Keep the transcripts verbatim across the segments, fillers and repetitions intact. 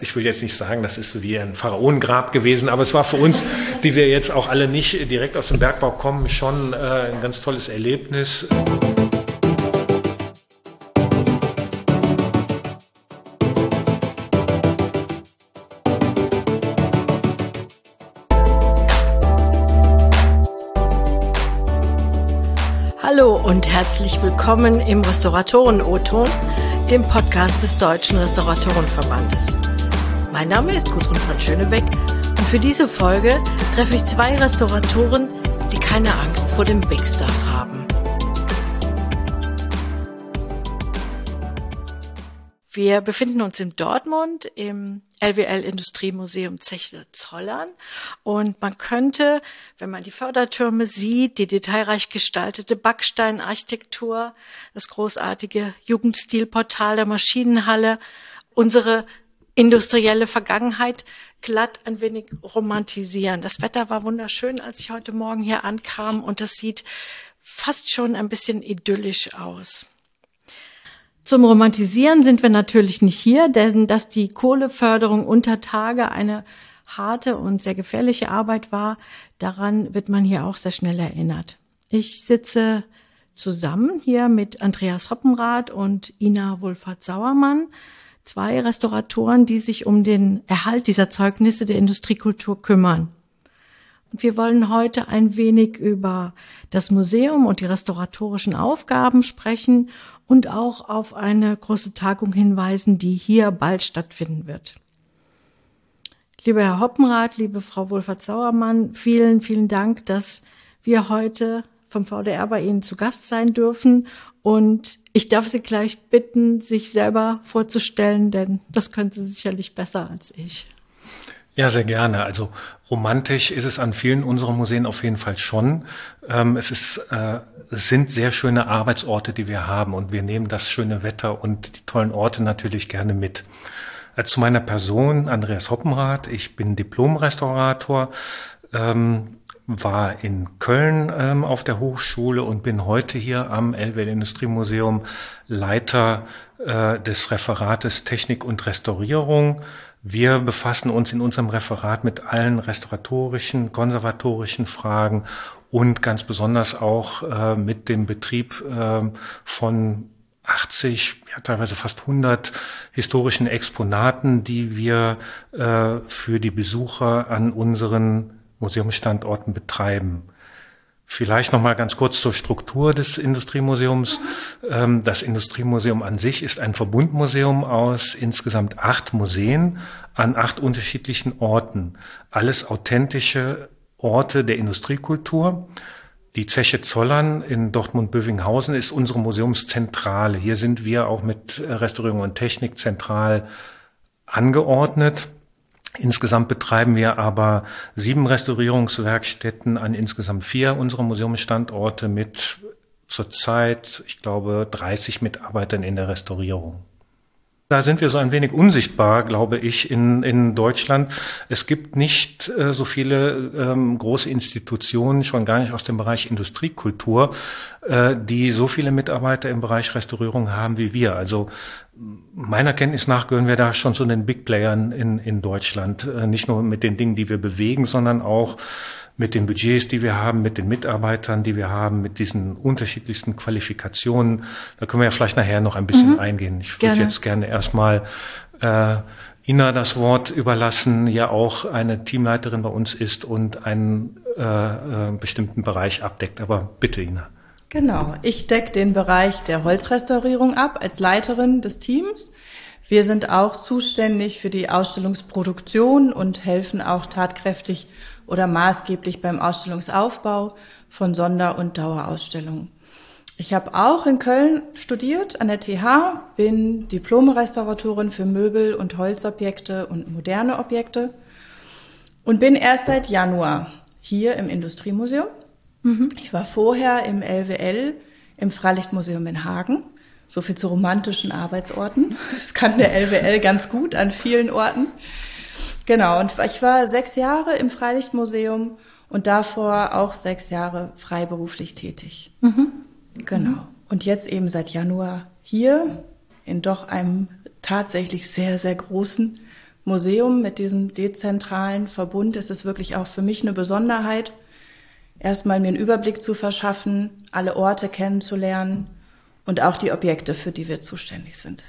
Ich will jetzt nicht sagen, das ist so wie ein Pharaonengrab gewesen, aber es war für uns, die wir jetzt auch alle nicht direkt aus dem Bergbau kommen, schon äh, ein ganz tolles Erlebnis. Hallo und herzlich willkommen im Restauratoren-O-Ton, dem Podcast des Deutschen Restauratorenverbandes. Mein Name ist Gudrun von Schönebeck und für diese Folge treffe ich zwei Restauratoren, die keine Angst vor dem Big Stuff haben. Wir befinden uns in Dortmund im L W L-Industriemuseum Zeche-Zollern und man könnte, wenn man die Fördertürme sieht, die detailreich gestaltete Backsteinarchitektur, das großartige Jugendstilportal der Maschinenhalle, unsere industrielle Vergangenheit glatt ein wenig romantisieren. Das Wetter war wunderschön, als ich heute Morgen hier ankam und das sieht fast schon ein bisschen idyllisch aus. Zum Romantisieren sind wir natürlich nicht hier, denn dass die Kohleförderung unter Tage eine harte und sehr gefährliche Arbeit war, daran wird man hier auch sehr schnell erinnert. Ich sitze zusammen hier mit Andreas Hoppenrath und Ina Wohlfahrt-Sauermann, zwei Restauratoren, die sich um den Erhalt dieser Zeugnisse der Industriekultur kümmern. Und wir wollen heute ein wenig über das Museum und die restauratorischen Aufgaben sprechen und auch auf eine große Tagung hinweisen, die hier bald stattfinden wird. Lieber Herr Hoppenrath, liebe Frau Wohlfahrt-Sauermann, vielen, vielen Dank, dass wir heute vom V D R bei Ihnen zu Gast sein dürfen. Und ich darf Sie gleich bitten, sich selber vorzustellen, denn das können Sie sicherlich besser als ich. Ja, sehr gerne. Also romantisch ist es an vielen unserer Museen auf jeden Fall schon. Ähm, es ist, äh, es sind sehr schöne Arbeitsorte, die wir haben und wir nehmen das schöne Wetter und die tollen Orte natürlich gerne mit. Äh, zu meiner Person, Andreas Hoppenrath. Ich bin Diplom-Restaurator, ähm, war in Köln ähm, auf der Hochschule und bin heute hier am L W L-Industriemuseum Leiter äh, des Referates Technik und Restaurierung. Wir befassen uns in unserem Referat mit allen restauratorischen, konservatorischen Fragen und ganz besonders auch äh, mit dem Betrieb äh, von achtzig, ja teilweise fast hundert historischen Exponaten, die wir äh, für die Besucher an unseren Museumsstandorten betreiben. Vielleicht noch mal ganz kurz zur Struktur des Industriemuseums. Das Industriemuseum an sich ist ein Verbundmuseum aus insgesamt acht Museen an acht unterschiedlichen Orten. Alles authentische Orte der Industriekultur. Die Zeche Zollern in Dortmund-Bövinghausen ist unsere Museumszentrale. Hier sind wir auch mit Restaurierung und Technik zentral angeordnet. Insgesamt betreiben wir aber sieben Restaurierungswerkstätten an insgesamt vier unserer Museumsstandorte mit zurzeit, ich glaube, dreißig Mitarbeitern in der Restaurierung. Da sind wir so ein wenig unsichtbar, glaube ich, in, in Deutschland. Es gibt nicht äh, so viele ähm, große Institutionen, schon gar nicht aus dem Bereich Industriekultur, äh, die so viele Mitarbeiter im Bereich Restaurierung haben wie wir. Also meiner Kenntnis nach gehören wir da schon zu den Big Playern in, in Deutschland. Äh, nicht nur mit den Dingen, die wir bewegen, sondern auch mit den Budgets, die wir haben, mit den Mitarbeitern, die wir haben, mit diesen unterschiedlichsten Qualifikationen. Da können wir ja vielleicht nachher noch ein bisschen mhm. eingehen. Ich würde jetzt gerne erstmal äh, Ina das Wort überlassen, ja auch eine Teamleiterin bei uns ist und einen äh, äh, bestimmten Bereich abdeckt. Aber bitte, Ina. Genau, ich decke den Bereich der Holzrestaurierung ab als Leiterin des Teams. Wir sind auch zuständig für die Ausstellungsproduktion und helfen auch tatkräftig oder maßgeblich beim Ausstellungsaufbau von Sonder- und Dauerausstellungen. Ich habe auch in Köln studiert an der T H, bin Diplom-Restauratorin für Möbel- und Holzobjekte und moderne Objekte und bin erst seit Januar hier im Industriemuseum. Mhm. Ich war vorher im L W L, im Freilichtmuseum in Hagen. So viel zu romantischen Arbeitsorten. Das kann der L W L ganz gut an vielen Orten. Genau, und ich war sechs Jahre im Freilichtmuseum und davor auch sechs Jahre freiberuflich tätig. Mhm. Genau. Und jetzt eben seit Januar hier in doch einem tatsächlich sehr, sehr großen Museum mit diesem dezentralen Verbund ist es wirklich auch für mich eine Besonderheit, erstmal mir einen Überblick zu verschaffen, alle Orte kennenzulernen und auch die Objekte, für die wir zuständig sind.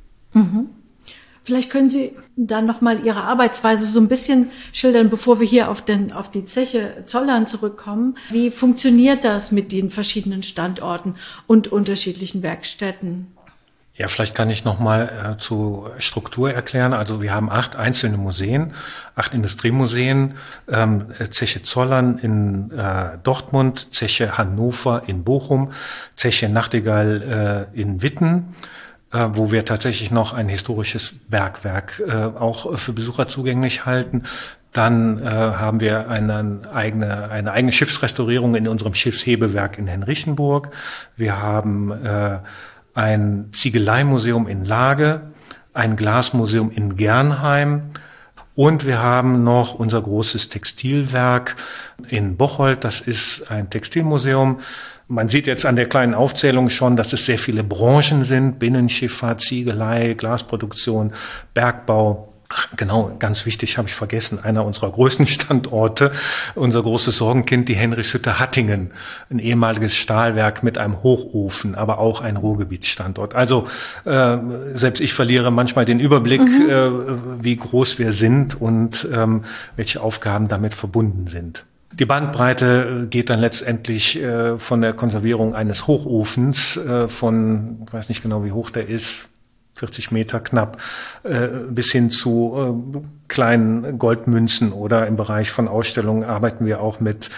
Mhm. Vielleicht können Sie dann nochmal Ihre Arbeitsweise so ein bisschen schildern, bevor wir hier auf, den, auf die Zeche Zollern zurückkommen. Wie funktioniert das mit den verschiedenen Standorten und unterschiedlichen Werkstätten? Ja, vielleicht kann ich nochmal äh, zur Struktur erklären. Also wir haben acht einzelne Museen, acht Industriemuseen, ähm, Zeche Zollern in äh, Dortmund, Zeche Hannover in Bochum, Zeche Nachtigall äh, in Witten, äh, wo wir tatsächlich noch ein historisches Bergwerk äh, auch für Besucher zugänglich halten. Dann äh, haben wir eine eigene, eine eigene Schiffsrestaurierung in unserem Schiffshebewerk in Henrichenburg. Wir haben äh, ein Ziegeleimuseum in Lage, ein Glasmuseum in Gernheim und wir haben noch unser großes Textilwerk in Bocholt. Das ist ein Textilmuseum. Man sieht jetzt an der kleinen Aufzählung schon, dass es sehr viele Branchen sind: Binnenschifffahrt, Ziegelei, Glasproduktion, Bergbau. Ach, genau, ganz wichtig, habe ich vergessen, einer unserer größten Standorte, unser großes Sorgenkind, die Henrichshütte Hattingen, ein ehemaliges Stahlwerk mit einem Hochofen, aber auch ein Ruhrgebietsstandort. Also äh, selbst ich verliere manchmal den Überblick, mhm. äh, wie groß wir sind und ähm, welche Aufgaben damit verbunden sind. Die Bandbreite geht dann letztendlich äh, von der Konservierung eines Hochofens, äh, von, ich weiß nicht genau, wie hoch der ist, vierzig Meter knapp, äh, bis hin zu äh, kleinen Goldmünzen, oder im Bereich von Ausstellungen arbeiten wir auch mit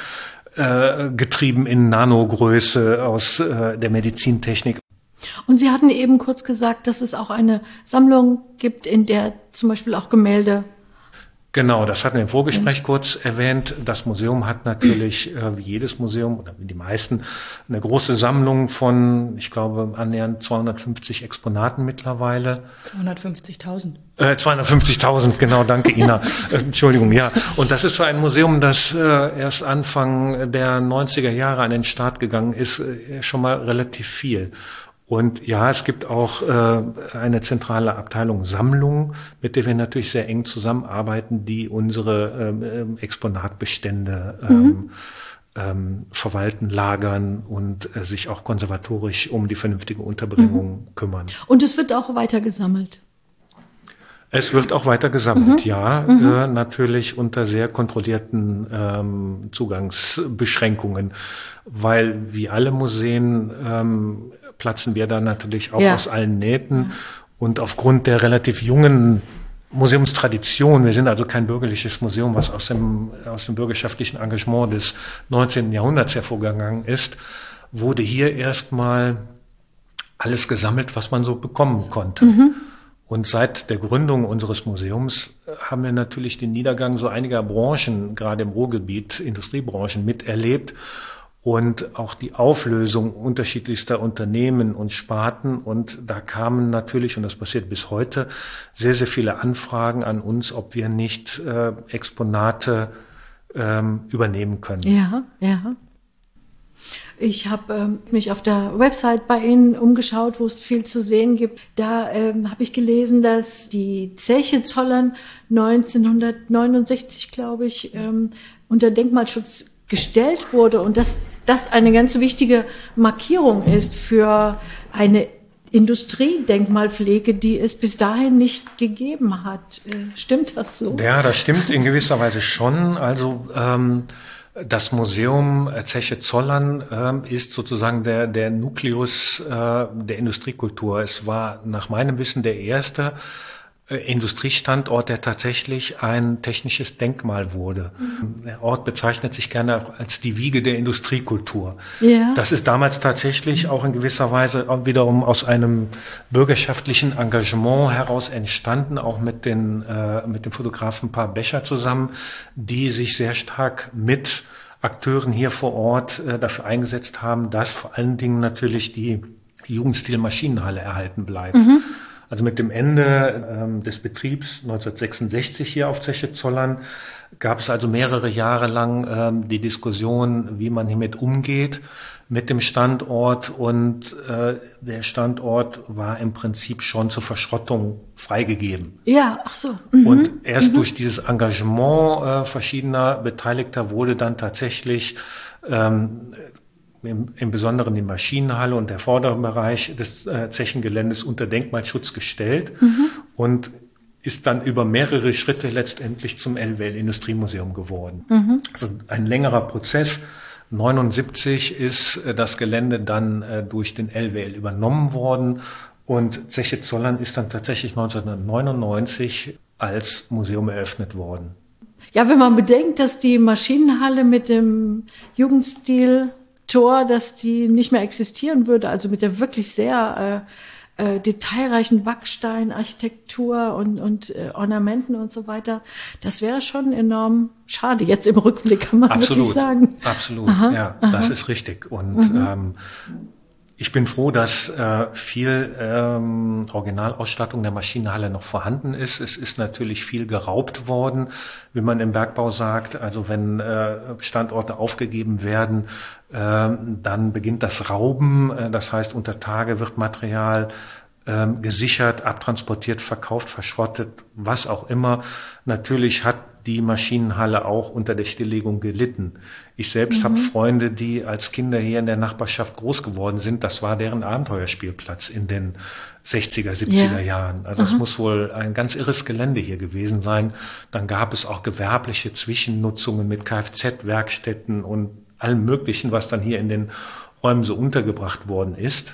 äh, Getrieben in Nanogröße aus äh, der Medizintechnik. Und Sie hatten eben kurz gesagt, dass es auch eine Sammlung gibt, in der zum Beispiel auch Gemälde. Genau, das hatten wir im Vorgespräch kurz erwähnt. Das Museum hat natürlich, äh, wie jedes Museum oder wie die meisten, eine große Sammlung von, ich glaube, annähernd zweihundertfünfzig Exponaten mittlerweile. zweihundertfünfzigtausend. Äh, zweihundertfünfzigtausend, genau, danke Ina. äh, Entschuldigung, ja. Und das ist so ein Museum, das äh, erst Anfang der neunziger Jahre an den Start gegangen ist, äh, schon mal relativ viel. Und ja, es gibt auch äh, eine zentrale Abteilung Sammlung, mit der wir natürlich sehr eng zusammenarbeiten, die unsere ähm, Exponatbestände ähm, mhm. ähm, verwalten, lagern und äh, sich auch konservatorisch um die vernünftige Unterbringung mhm. kümmern. Und es wird auch weiter gesammelt? Es wird auch weiter gesammelt, mhm. ja, mhm. Äh, natürlich unter sehr kontrollierten ähm, Zugangsbeschränkungen, weil wie alle Museen ähm, platzen wir da natürlich auch ja. aus allen Nähten. Ja. Und aufgrund der relativ jungen Museumstradition, wir sind also kein bürgerliches Museum, was aus dem, aus dem bürgerschaftlichen Engagement des neunzehnten Jahrhunderts hervorgegangen ist, wurde hier erstmal alles gesammelt, was man so bekommen konnte. Mhm. Und seit der Gründung unseres Museums haben wir natürlich den Niedergang so einiger Branchen, gerade im Ruhrgebiet, Industriebranchen, miterlebt. Und auch die Auflösung unterschiedlichster Unternehmen und Sparten. Und da kamen natürlich, und das passiert bis heute, sehr, sehr viele Anfragen an uns, ob wir nicht äh, Exponate ähm, übernehmen können. Ja, ja. Ich habe ähm, mich auf der Website bei Ihnen umgeschaut, wo es viel zu sehen gibt. Da ähm, habe ich gelesen, dass die Zeche Zollern neunzehnhundertneunundsechzig, glaube ich, ähm, unter Denkmalschutz gestellt wurde und dass das eine ganz wichtige Markierung ist für eine Industriedenkmalpflege, die es bis dahin nicht gegeben hat. Stimmt das so? Ja, das stimmt in gewisser Weise schon. Also ähm, das Museum Zeche Zollern ähm, ist sozusagen der, der Nukleus äh, der Industriekultur. Es war nach meinem Wissen der erste Industriestandort, der tatsächlich ein technisches Denkmal wurde. Mhm. Der Ort bezeichnet sich gerne auch als die Wiege der Industriekultur. Ja. Das ist damals tatsächlich auch in gewisser Weise auch wiederum aus einem bürgerschaftlichen Engagement heraus entstanden, auch mit den äh, mit dem Fotografen Paar Becher zusammen, die sich sehr stark mit Akteuren hier vor Ort äh, dafür eingesetzt haben, dass vor allen Dingen natürlich die Jugendstil Maschinenhalle erhalten bleibt. Mhm. Also mit dem Ende ähm, des Betriebs neunzehnhundertsechsundsechzig hier auf Zeche Zollern gab es also mehrere Jahre lang ähm, die Diskussion, wie man hiermit umgeht mit dem Standort, und äh, der Standort war im Prinzip schon zur Verschrottung freigegeben. Ja, ach so. Mhm. Und erst mhm. durch dieses Engagement äh, verschiedener Beteiligter wurde dann tatsächlich ähm, im, im Besonderen die Maschinenhalle und der vordere Bereich des äh, Zechengeländes unter Denkmalschutz gestellt mhm. und ist dann über mehrere Schritte letztendlich zum L W L-Industriemuseum geworden. Mhm. Also ein längerer Prozess. neunundsiebzig ist das Gelände dann äh, durch den L W L übernommen worden, und Zeche Zollern ist dann tatsächlich neunzehnhundertneunundneunzig als Museum eröffnet worden. Ja, wenn man bedenkt, dass die Maschinenhalle mit dem Jugendstil-Tor, dass die nicht mehr existieren würde, also mit der wirklich sehr äh, äh, detailreichen Backsteinarchitektur und, und äh, Ornamenten und so weiter, das wäre schon enorm schade. Jetzt im Rückblick kann man absolut, wirklich sagen. Absolut, aha, ja, aha. Das ist richtig. Und mhm. ähm, ich bin froh, dass äh, viel ähm, Originalausstattung der Maschinenhalle noch vorhanden ist. Es ist natürlich viel geraubt worden, wie man im Bergbau sagt. Also wenn äh, Standorte aufgegeben werden, äh, dann beginnt das Rauben. Äh, das heißt, unter Tage wird Material äh, gesichert, abtransportiert, verkauft, verschrottet, was auch immer. Natürlich hat die Maschinenhalle auch unter der Stilllegung gelitten. Ich selbst mhm. habe Freunde, die als Kinder hier in der Nachbarschaft groß geworden sind. Das war deren Abenteuerspielplatz in den sechziger, siebziger ja. Jahren. Also es muss wohl ein ganz irres Gelände hier gewesen sein. Dann gab es auch gewerbliche Zwischennutzungen mit Kfz-Werkstätten und allem Möglichen, was dann hier in den Räumen so untergebracht worden ist.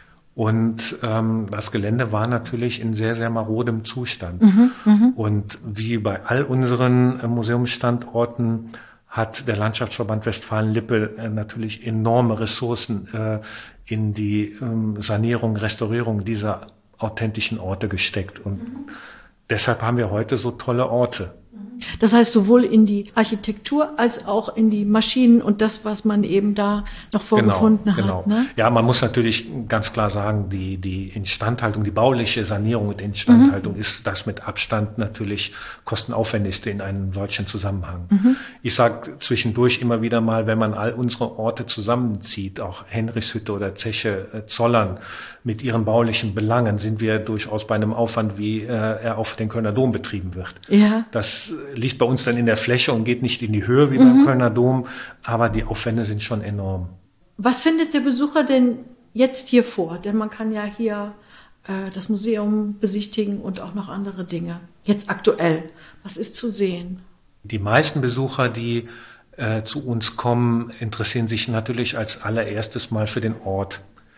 Und ähm, das Gelände war natürlich in sehr, sehr marodem Zustand. Mhm, mh. Und wie bei all unseren äh, Museumsstandorten hat der Landschaftsverband Westfalen-Lippe äh, natürlich enorme Ressourcen äh, in die ähm, Sanierung, Restaurierung dieser authentischen Orte gesteckt. Und mhm. deshalb haben wir heute so tolle Orte. Das heißt, sowohl in die Architektur als auch in die Maschinen und das, was man eben da noch vorgefunden genau, hat. Genau. Ne? Ja, man muss natürlich ganz klar sagen, die, die Instandhaltung, die bauliche Sanierung und Instandhaltung mhm. ist das mit Abstand natürlich kostenaufwendigste in einem solchen Zusammenhang. Mhm. Ich sage zwischendurch immer wieder mal, wenn man all unsere Orte zusammenzieht, auch Henrichshütte oder Zeche äh, Zollern mit ihren baulichen Belangen, sind wir durchaus bei einem Aufwand, wie äh, er auf den Kölner Dom betrieben wird. Ja. Das liegt bei uns dann in der Fläche und geht nicht in die Höhe wie mhm. beim Kölner Dom, aber die Aufwände sind schon enorm. Was findet der Besucher denn jetzt hier vor? Denn man kann ja hier äh, das Museum besichtigen und auch noch andere Dinge. Jetzt aktuell, was ist zu sehen? Die meisten Besucher, die äh, zu uns kommen, interessieren sich natürlich als allererstes mal für den Ort.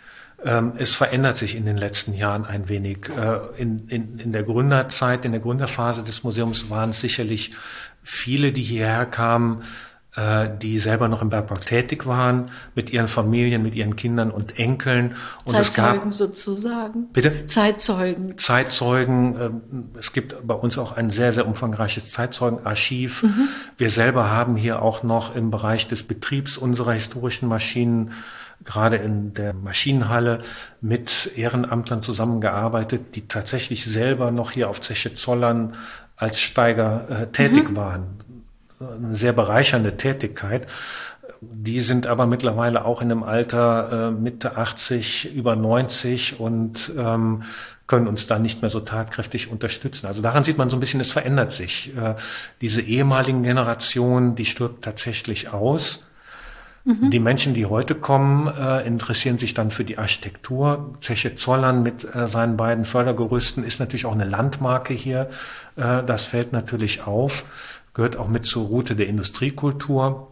Es verändert sich in den letzten Jahren ein wenig. In, in, in der Gründerzeit, in der Gründerphase des Museums waren es sicherlich viele, die hierher kamen, die selber noch im Bergbau tätig waren, mit ihren Familien, mit ihren Kindern und Enkeln. Und Zeitzeugen es gab, sozusagen. Bitte? Zeitzeugen. Zeitzeugen. Es gibt bei uns auch ein sehr, sehr umfangreiches Zeitzeugenarchiv. Mhm. Wir selber haben hier auch noch im Bereich des Betriebs unserer historischen Maschinen, gerade in der Maschinenhalle, mit Ehrenamtlern zusammengearbeitet, die tatsächlich selber noch hier auf Zeche Zollern als Steiger äh, tätig mhm. waren. Eine sehr bereichernde Tätigkeit. Die sind aber mittlerweile auch in einem Alter äh, Mitte achtzig, über neunzig und ähm, können uns da nicht mehr so tatkräftig unterstützen. Also daran sieht man so ein bisschen, es verändert sich. Äh, diese ehemaligen Generationen, die stirbt tatsächlich aus. Mhm. Die Menschen, die heute kommen, äh, interessieren sich dann für die Architektur. Zeche Zollern mit äh, seinen beiden Fördergerüsten ist natürlich auch eine Landmarke hier. Äh, das fällt natürlich auf, gehört auch mit zur Route der Industriekultur.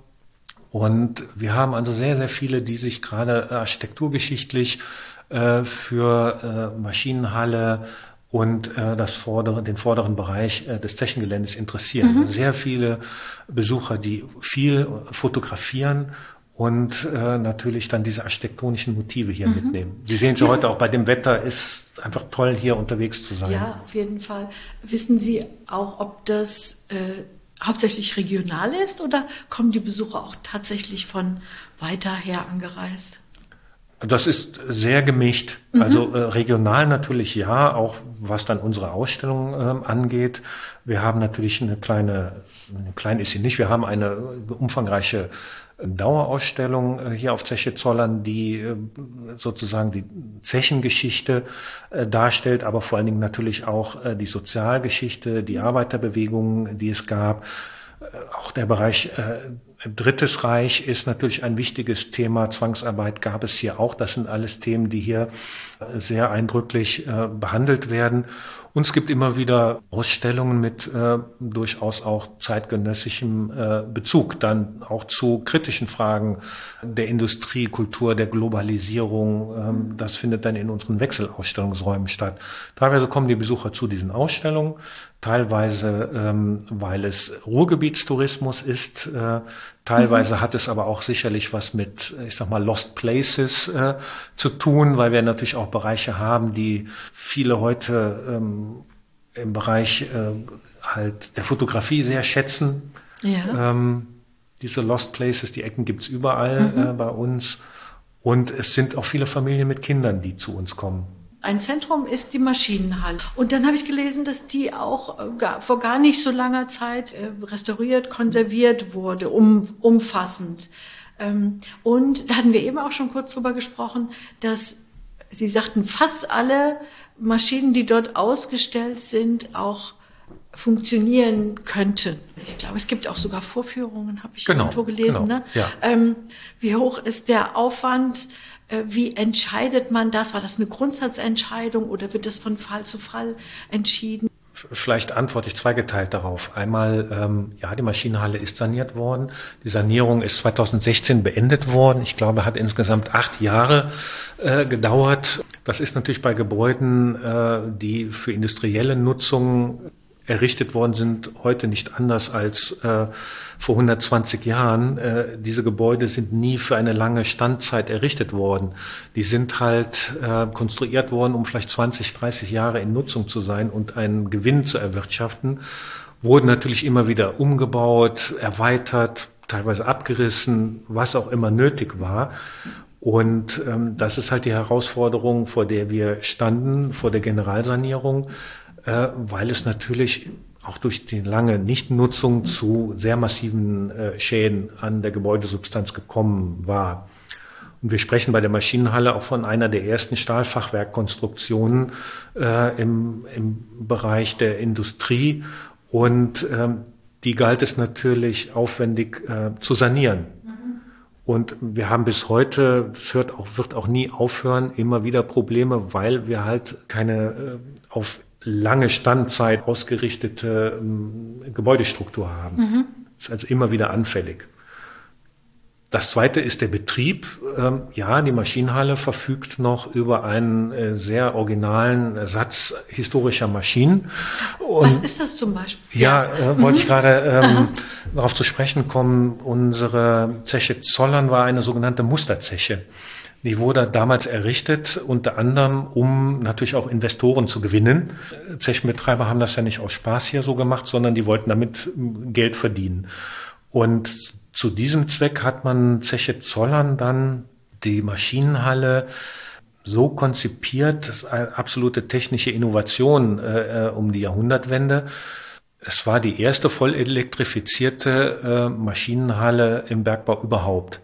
Und wir haben also sehr, sehr viele, die sich gerade äh, architekturgeschichtlich äh, für äh, Maschinenhalle und äh, das vordere, den vorderen Bereich äh, des Zechengeländes interessieren. Mhm. Sehr viele Besucher, die viel fotografieren und äh, natürlich dann diese architektonischen Motive hier mhm. mitnehmen. Sie sehen es ja heute auch bei dem Wetter, ist einfach toll, hier unterwegs zu sein. Ja, auf jeden Fall. Wissen Sie auch, ob das äh, hauptsächlich regional ist oder kommen die Besucher auch tatsächlich von weiter her angereist? Das ist sehr gemischt. Mhm. Also äh, regional natürlich ja, auch was dann unsere Ausstellung ähm, angeht. Wir haben natürlich eine kleine, klein ist sie nicht, wir haben eine umfangreiche Dauerausstellung äh, hier auf Zeche Zollern, die äh, sozusagen die Zechengeschichte äh, darstellt, aber vor allen Dingen natürlich auch äh, die Sozialgeschichte, die Arbeiterbewegung, die es gab. Äh, auch der Bereich äh, Drittes Reich ist natürlich ein wichtiges Thema. Zwangsarbeit gab es hier auch. Das sind alles Themen, die hier sehr eindrücklich äh, behandelt werden. Und es gibt immer wieder Ausstellungen mit äh, durchaus auch zeitgenössischem äh, Bezug, dann auch zu kritischen Fragen der Industriekultur, der Globalisierung. Ähm, das findet dann in unseren Wechselausstellungsräumen statt. Teilweise kommen die Besucher zu diesen Ausstellungen, teilweise ähm, weil es Ruhrgebietstourismus ist, äh, teilweise mhm. hat es aber auch sicherlich was mit, ich sag mal, Lost Places äh, zu tun, weil wir natürlich auch Bereiche haben, die viele heute ähm, im Bereich äh, halt der Fotografie sehr schätzen. Ja. Ähm, diese Lost Places, die Ecken gibt's überall mhm. äh, bei uns. Und es sind auch viele Familien mit Kindern, die zu uns kommen. Ein Zentrum ist die Maschinenhalle. Und dann habe ich gelesen, dass die auch äh, gar, vor gar nicht so langer Zeit äh, restauriert, konserviert wurde, um, umfassend. Ähm, und da hatten wir eben auch schon kurz drüber gesprochen, dass Sie sagten, fast alle Maschinen, die dort ausgestellt sind, auch funktionieren könnten. Ich glaube, es gibt auch sogar Vorführungen, habe ich genau, irgendwo gelesen. Genau, ne? ja. ähm, wie hoch ist der Aufwand? Äh, wie entscheidet man das? War das eine Grundsatzentscheidung oder wird das von Fall zu Fall entschieden? Vielleicht antworte ich zweigeteilt darauf. Einmal, ähm, ja, die Maschinenhalle ist saniert worden. Die Sanierung ist zweitausendsechzehn beendet worden. Ich glaube, hat insgesamt acht Jahre äh, gedauert. Das ist natürlich bei Gebäuden, äh, die für industrielle Nutzung errichtet worden sind, heute nicht anders als äh, vor hundertzwanzig Jahren. Äh, diese Gebäude sind nie für eine lange Standzeit errichtet worden. Die sind halt äh, konstruiert worden, um vielleicht zwanzig, dreißig Jahre in Nutzung zu sein und einen Gewinn zu erwirtschaften. Wurden natürlich immer wieder umgebaut, erweitert, teilweise abgerissen, was auch immer nötig war. Und ähm, das ist halt die Herausforderung, vor der wir standen, vor der Generalsanierung, äh, weil es natürlich auch durch die lange Nichtnutzung zu sehr massiven äh, Schäden an der Gebäudesubstanz gekommen war. Und wir sprechen bei der Maschinenhalle auch von einer der ersten Stahlfachwerkkonstruktionen äh, im, im Bereich der Industrie. Und ähm, die galt es natürlich aufwendig äh, zu sanieren. Und wir haben bis heute, das hört auch, wird auch nie aufhören, immer wieder Probleme, weil wir halt keine äh, auf lange Standzeit ausgerichtete ähm, Gebäudestruktur haben. Mhm. Ist also immer wieder anfällig. Das zweite ist der Betrieb. Ähm, ja, die Maschinenhalle verfügt noch über einen äh, sehr originalen Satz historischer Maschinen. Und, was ist das zum Beispiel? Ja, äh, wollte mhm. ich gerade ähm, darauf zu sprechen kommen. Unsere Zeche Zollern war eine sogenannte Musterzeche. Die wurde damals errichtet, unter anderem, um natürlich auch Investoren zu gewinnen. Zechenbetreiber haben das ja nicht aus Spaß hier so gemacht, sondern die wollten damit Geld verdienen. Und zu diesem Zweck hat man Zeche Zollern dann die Maschinenhalle so konzipiert, das ist eine absolute technische Innovation äh, um die Jahrhundertwende. Es war die erste voll elektrifizierte äh, Maschinenhalle im Bergbau überhaupt.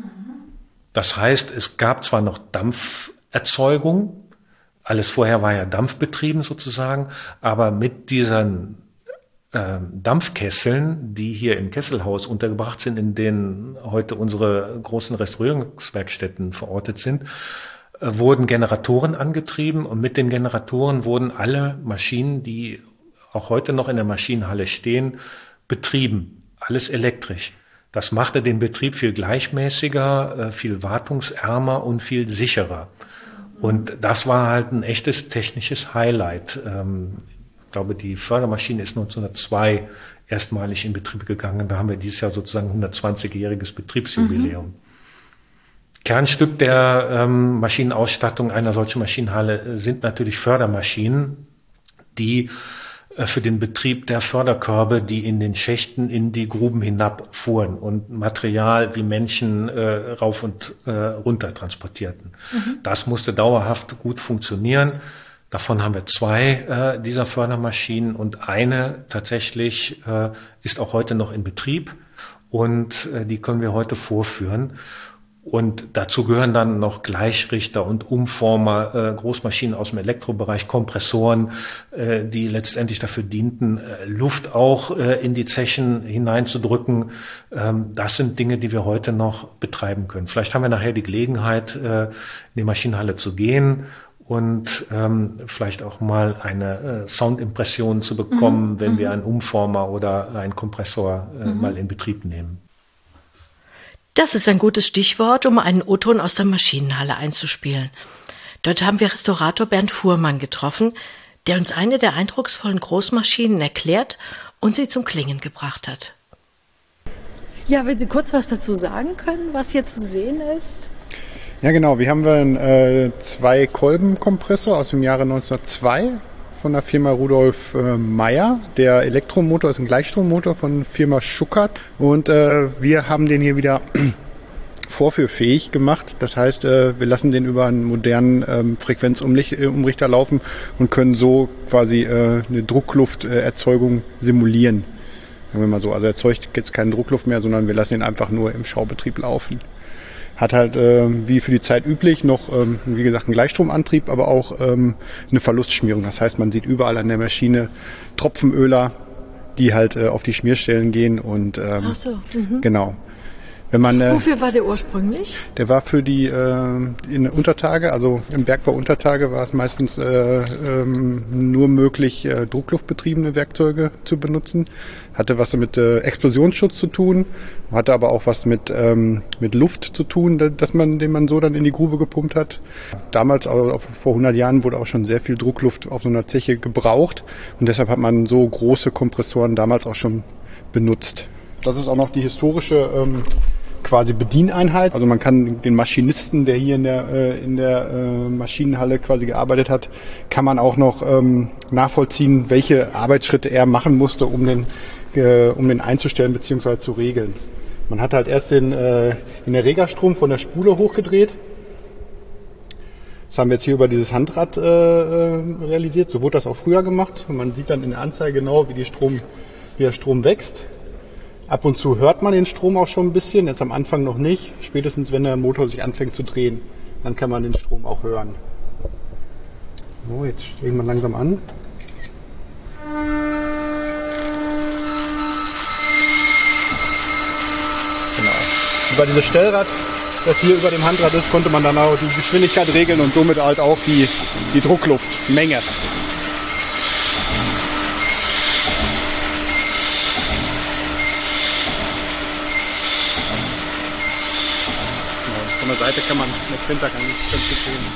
Das heißt, es gab zwar noch Dampferzeugung, alles vorher war ja dampfbetrieben sozusagen, aber mit diesen äh, Dampfkesseln, die hier im Kesselhaus untergebracht sind, in denen heute unsere großen Restaurierungswerkstätten verortet sind, äh, wurden Generatoren angetrieben und mit den Generatoren wurden alle Maschinen, die auch heute noch in der Maschinenhalle stehen, betrieben. Alles elektrisch. Das machte den Betrieb viel gleichmäßiger, viel wartungsärmer und viel sicherer. Und das war halt ein echtes technisches Highlight. Ich glaube, die Fördermaschine ist neunzehnhundertzwei erstmalig in Betrieb gegangen. Da haben wir dieses Jahr sozusagen hundertzwanzigjähriges Betriebsjubiläum. Mhm. Kernstück der Maschinenausstattung einer solchen Maschinenhalle sind natürlich Fördermaschinen, die für den Betrieb der Förderkörbe, die in den Schächten in die Gruben hinabfuhren und Material wie Menschen äh, rauf und äh, runter transportierten. Mhm. Das musste dauerhaft gut funktionieren. Davon haben wir zwei äh, dieser Fördermaschinen und eine tatsächlich äh, ist auch heute noch in Betrieb und äh, die können wir heute vorführen. Und dazu gehören dann noch Gleichrichter und Umformer, äh, Großmaschinen aus dem Elektrobereich, Kompressoren, äh, die letztendlich dafür dienten, äh, Luft auch äh, in die Zechen hineinzudrücken. Ähm, das sind Dinge, die wir heute noch betreiben können. Vielleicht haben wir nachher die Gelegenheit, äh, in die Maschinenhalle zu gehen und ähm, vielleicht auch mal eine äh, Soundimpression zu bekommen, mhm. wenn mhm. wir einen Umformer oder einen Kompressor äh, mhm. mal in Betrieb nehmen. Das ist ein gutes Stichwort, um einen O-Ton aus der Maschinenhalle einzuspielen. Dort haben wir Restaurator Bernd Fuhrmann getroffen, der uns eine der eindrucksvollen Großmaschinen erklärt und sie zum Klingen gebracht hat. Ja, wenn Sie kurz was dazu sagen können, was hier zu sehen ist? Ja, genau. Wir haben einen äh, zwei Kolben-Kompressor aus dem Jahre neunzehnhundertzwei von der Firma Rudolf äh, Meyer. Der Elektromotor ist ein Gleichstrommotor von Firma Schuckert und äh, wir haben den hier wieder vorführfähig gemacht. Das heißt, äh, wir lassen den über einen modernen ähm, Frequenzumrichter laufen und können so quasi äh, eine Drucklufterzeugung simulieren. Sagen wir mal so. Also erzeugt jetzt keine Druckluft mehr, sondern wir lassen ihn einfach nur im Schaubetrieb laufen. Hat halt, äh, wie für die Zeit üblich, noch, ähm, wie gesagt, einen Gleichstromantrieb, aber auch ähm, eine Verlustschmierung. Das heißt, man sieht überall an der Maschine Tropfenöler, die halt äh, auf die Schmierstellen gehen. Und ähm, Ach so. Mhm. Genau. Wenn man, äh, Wofür war der ursprünglich? Der war für die äh, in Untertage, also im Bergbau Untertage war es meistens äh, ähm, nur möglich, äh, druckluftbetriebene Werkzeuge zu benutzen. Hatte was mit äh, Explosionsschutz zu tun, hatte aber auch was mit ähm, mit Luft zu tun, dass man, den man so dann in die Grube gepumpt hat. Damals, also vor hundert Jahren, wurde auch schon sehr viel Druckluft auf so einer Zeche gebraucht und deshalb hat man so große Kompressoren damals auch schon benutzt. Das ist auch noch die historische ähm, quasi Bedieneinheit. Also man kann den Maschinisten, der hier in der äh, in der äh, Maschinenhalle quasi gearbeitet hat, kann man auch noch ähm, nachvollziehen, welche Arbeitsschritte er machen musste, um den äh, um den einzustellen bzw. zu regeln. Man hat halt erst den äh, in der Regerstrom von der Spule hochgedreht. Das haben wir jetzt hier über dieses Handrad äh, realisiert. So wurde das auch früher gemacht. Und man sieht dann in der Anzeige genau, wie die Strom wie der Strom wächst. Ab und zu hört man den Strom auch schon ein bisschen, jetzt am Anfang noch nicht. Spätestens, wenn der Motor sich anfängt zu drehen, dann kann man den Strom auch hören. So, jetzt stellen wir langsam an. Genau. Über dieses Stellrad, das hier über dem Handrad ist, konnte man dann auch die Geschwindigkeit regeln und somit halt auch die, die Druckluftmenge. Von der Seite kann man mit Center ganz gut sehen.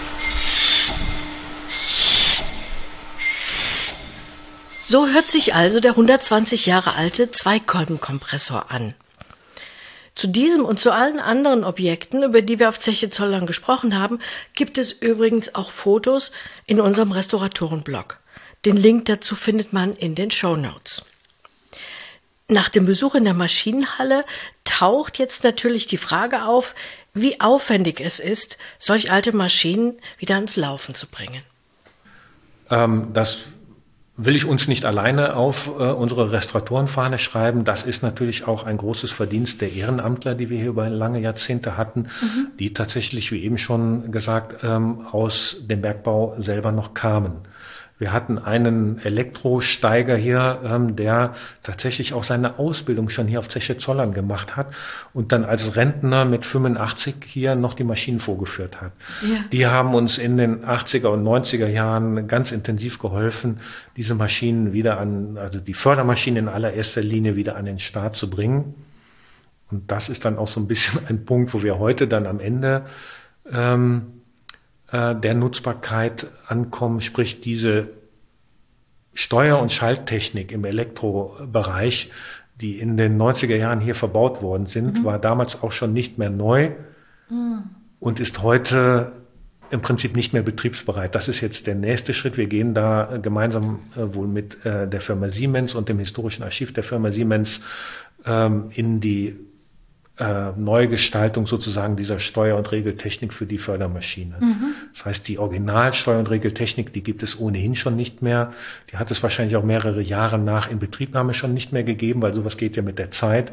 So hört sich also der hundertzwanzig Jahre alte Zweikolbenkompressor an. Zu diesem und zu allen anderen Objekten, über die wir auf Zeche Zollern gesprochen haben, gibt es übrigens auch Fotos in unserem Restauratorenblog. Den Link dazu findet man in den Shownotes. Nach dem Besuch in der Maschinenhalle taucht jetzt natürlich die Frage auf, wie aufwendig es ist, solch alte Maschinen wieder ans Laufen zu bringen. Ähm, das will ich uns nicht alleine auf äh, unsere Restauratorenfahne schreiben. Das ist natürlich auch ein großes Verdienst der Ehrenamtler, die wir hier über lange Jahrzehnte hatten, mhm. die tatsächlich, wie eben schon gesagt, ähm, aus dem Bergbau selber noch kamen. Wir hatten einen Elektrosteiger hier, ähm, der tatsächlich auch seine Ausbildung schon hier auf Zeche Zollern gemacht hat und dann als Rentner mit fünfundachtzig hier noch die Maschinen vorgeführt hat. Ja. Die haben uns in den achtziger und neunziger Jahren ganz intensiv geholfen, diese Maschinen wieder an, also die Fördermaschinen in allererster Linie wieder an den Start zu bringen. Und das ist dann auch so ein bisschen ein Punkt, wo wir heute dann am Ende ähm, der Nutzbarkeit ankommen, sprich diese Steuer- und Schalttechnik im Elektrobereich, die in den neunziger Jahren hier verbaut worden sind, mhm. war damals auch schon nicht mehr neu mhm. und ist heute im Prinzip nicht mehr betriebsbereit. Das ist jetzt der nächste Schritt. Wir gehen da gemeinsam äh, wohl mit äh, der Firma Siemens und dem historischen Archiv der Firma Siemens ähm, in die äh, Neugestaltung sozusagen dieser Steuer- und Regeltechnik für die Fördermaschine. Mhm. Das heißt, die Originalsteuer- und Regeltechnik, die gibt es ohnehin schon nicht mehr. Die hat es wahrscheinlich auch mehrere Jahre nach Inbetriebnahme schon nicht mehr gegeben, weil sowas geht ja mit der Zeit.